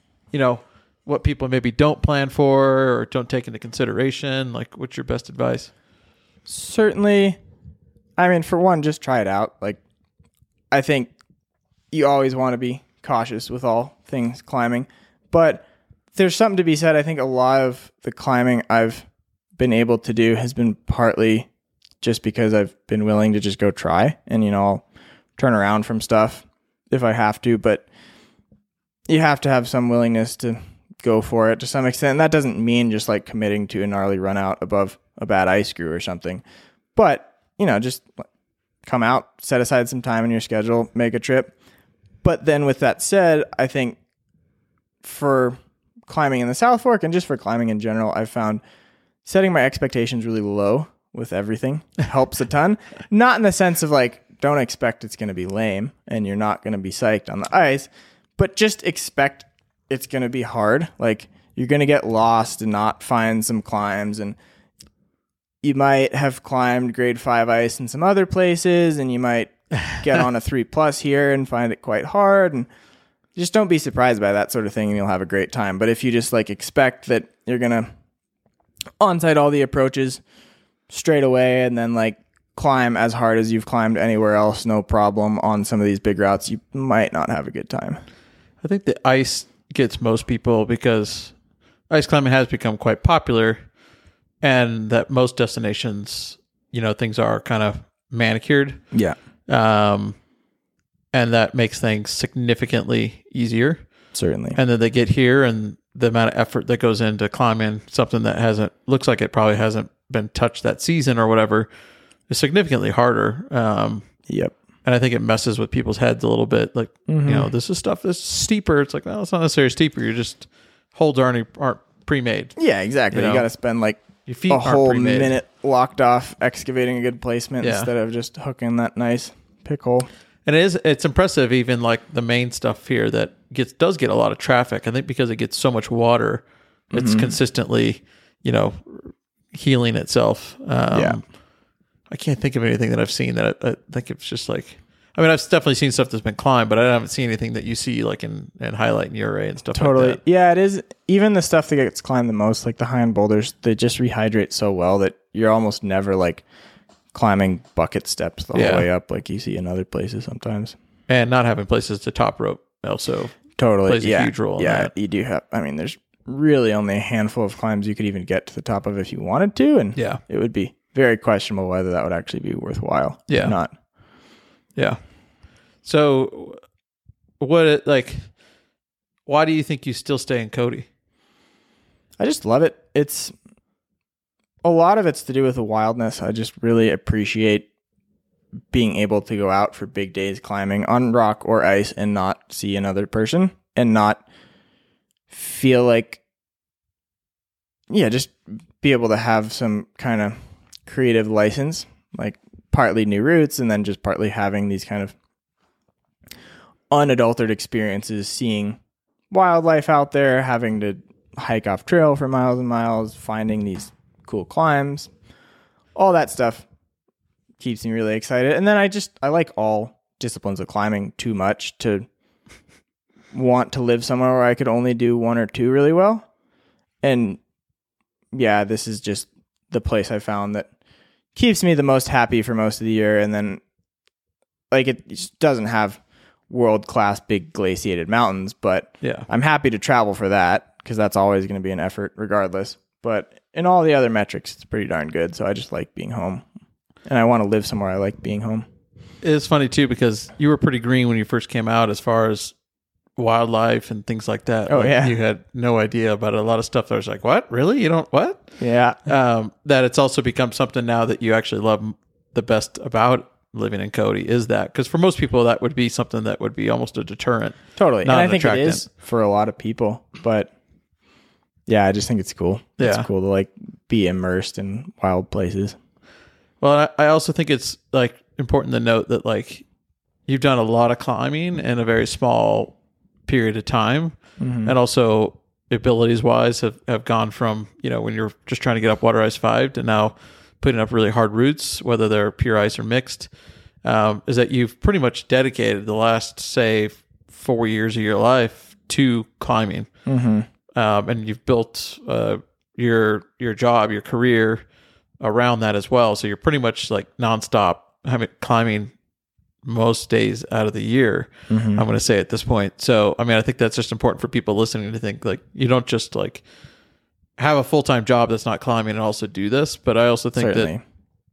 what people maybe don't plan for or don't take into consideration. Like, what's your best advice?
Certainly, I mean, for one, just try it out. Like, I think you always want to be cautious with all things climbing, but there's something to be said. I think a lot of the climbing I've been able to do has been partly just because I've been willing to just go try and, I'll turn around from stuff if I have to, but you have to have some willingness to go for it to some extent. And that doesn't mean just like committing to a gnarly run out above a bad ice screw or something, but just come out, set aside some time in your schedule, make a trip. But then with that said, I think for climbing in the South Fork and just for climbing in general, I've found setting my expectations really low with everything helps a ton. Not in the sense of like, don't expect it's going to be lame and you're not going to be psyched on the ice, but just expect it's going to be hard. Like you're going to get lost and not find some climbs, and you might have climbed grade 5 ice in some other places and you might get on a 3+ here and find it quite hard, and just don't be surprised by that sort of thing and you'll have a great time. But if you just like expect that you're going to onsite all the approaches straight away and then like climb as hard as you've climbed anywhere else, no problem on some of these big routes, you might not have a good time.
I think the ice gets most people because ice climbing has become quite popular, and that most destinations, things are kind of manicured.
Yeah.
And that makes things significantly easier.
Certainly.
And then they get here and the amount of effort that goes into climbing something that looks like it probably hasn't been touched that season or whatever is significantly harder.
Yep.
And I think it messes with people's heads a little bit. Like, this is stuff that's steeper. It's like, well, it's not necessarily steeper. You're just holds aren't pre-made.
Yeah, exactly. You got to spend like
your feet
a whole
pre-made.
minute locked off excavating a good placement instead of just hooking that nice pick hole.
And it's impressive, even like the main stuff here that does get a lot of traffic. I think because it gets so much water, it's consistently, healing itself. I can't think of anything that I've seen that I think it's just like, I've definitely seen stuff that's been climbed, but I haven't seen anything that you see like in Highlight and URA and stuff
totally.
like that.
Yeah, it is. Even the stuff that gets climbed the most, like the high-end boulders, they just rehydrate so well that you're almost never like climbing bucket steps the whole way up like you see in other places sometimes.
And not having places to top rope also
plays
a huge role in that.
You do have, there's really only a handful of climbs you could even get to the top of if you wanted to, and it would be very questionable whether that would actually be worthwhile.
Yeah.
Not.
Yeah. So why do you think you still stay in Cody?
I just love it. It's a lot of it's to do with the wildness. I just really appreciate being able to go out for big days climbing on rock or ice and not see another person and not feel like, just be able to have some kind of creative license, like partly new routes and then just partly having these kind of unadulterated experiences, seeing wildlife out there, having to hike off trail for miles and miles, finding these cool climbs, all that stuff keeps me really excited. And then I like all disciplines of climbing too much to want to live somewhere where I could only do one or two really well. And this is just the place I found that keeps me the most happy for most of the year. And then it just doesn't have world-class big glaciated mountains, but I'm happy to travel for that because that's always going to be an effort regardless. But in all the other metrics, it's pretty darn good. So I just like being home. And I want to live somewhere I like being home.
It's funny, too, because you were pretty green when you first came out as far as wildlife and things like that.
Oh, yeah.
You had no idea about a lot of stuff. I was like, what? Really? You don't? What?
Yeah.
That it's also become something now that you actually love the best about living in Cody is that. Because for most people, that would be something that would be almost a deterrent.
Totally. And I think it is for a lot of people. But I just think it's cool.
Yeah.
It's cool to be immersed in wild places.
Well, I also think it's important to note that you've done a lot of climbing in a very small period of time, and also abilities wise have gone from when you're just trying to get up water ice 5 to now putting up really hard routes, whether they're pure ice or mixed. Is that you've pretty much dedicated the last say 4 years of your life to climbing, and you've built your job, your career around that as well. So you're pretty much nonstop climbing most days out of the year. I'm going to say at this point. So, I think that's just important for people listening to think you don't just have a full-time job that's not climbing and also do this. But I also think that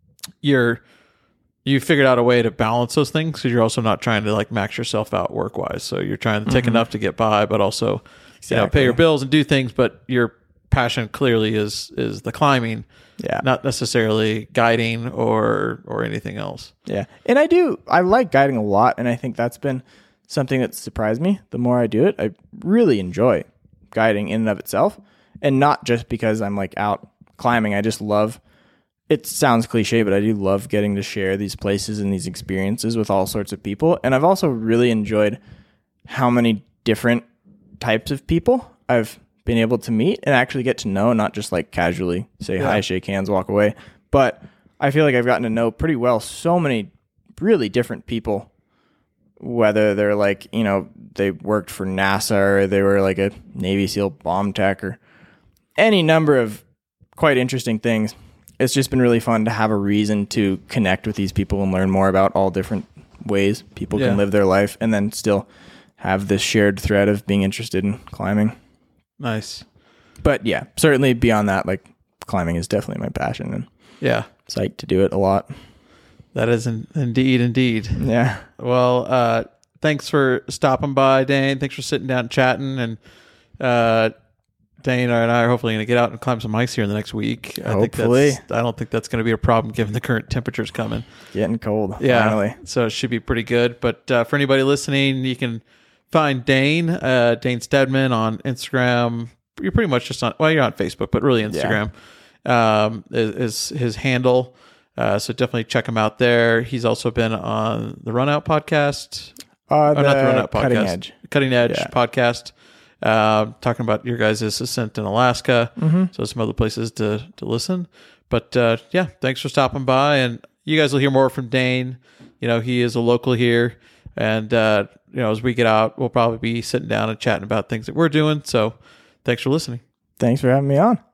you figured out a way to balance those things because you're also not trying to max yourself out work-wise. So you're trying to take enough to get by, but also, pay your bills and do things. But your passion clearly is the climbing. Yeah. Not necessarily guiding or anything else. Yeah.
And I like guiding a lot. And I think that's been something that surprised me. The more I do it, I really enjoy guiding in and of itself. And not just because I'm out climbing. I just love, it sounds cliche, but I do love getting to share these places and these experiences with all sorts of people. And I've also really enjoyed how many different types of people I've been able to meet and actually get to know, not just casually say hi, shake hands, walk away. But I feel like I've gotten to know pretty well so many really different people, whether they're they worked for NASA or they were a Navy SEAL bomb tech or any number of quite interesting things. It's just been really fun to have a reason to connect with these people and learn more about all different ways people can live their life and then still have this shared thread of being interested in climbing.
Nice.
But certainly beyond that, climbing is definitely my passion and psyched to do it a lot.
That is indeed.
Yeah.
Well, thanks for stopping by, Dane. Thanks for sitting down and chatting. And Dane and I are hopefully going to get out and climb some ice here in the next week.
Hopefully.
I don't think that's going to be a problem given the current temperatures coming.
Getting cold. Yeah. Finally.
So it should be pretty good. But for anybody listening, you can find Dane Stedman on Instagram. You're pretty much just you're on Facebook, but really Instagram is his handle. So definitely check him out there. He's also been on the Run Out podcast.
Not the Run Out podcast.
Cutting Edge podcast. Talking about your guys' ascent in Alaska. So some other places to listen. But thanks for stopping by. And you guys will hear more from Dane. He is a local here. And as we get out, we'll probably be sitting down and chatting about things that we're doing. So thanks for listening.
Thanks for having me on.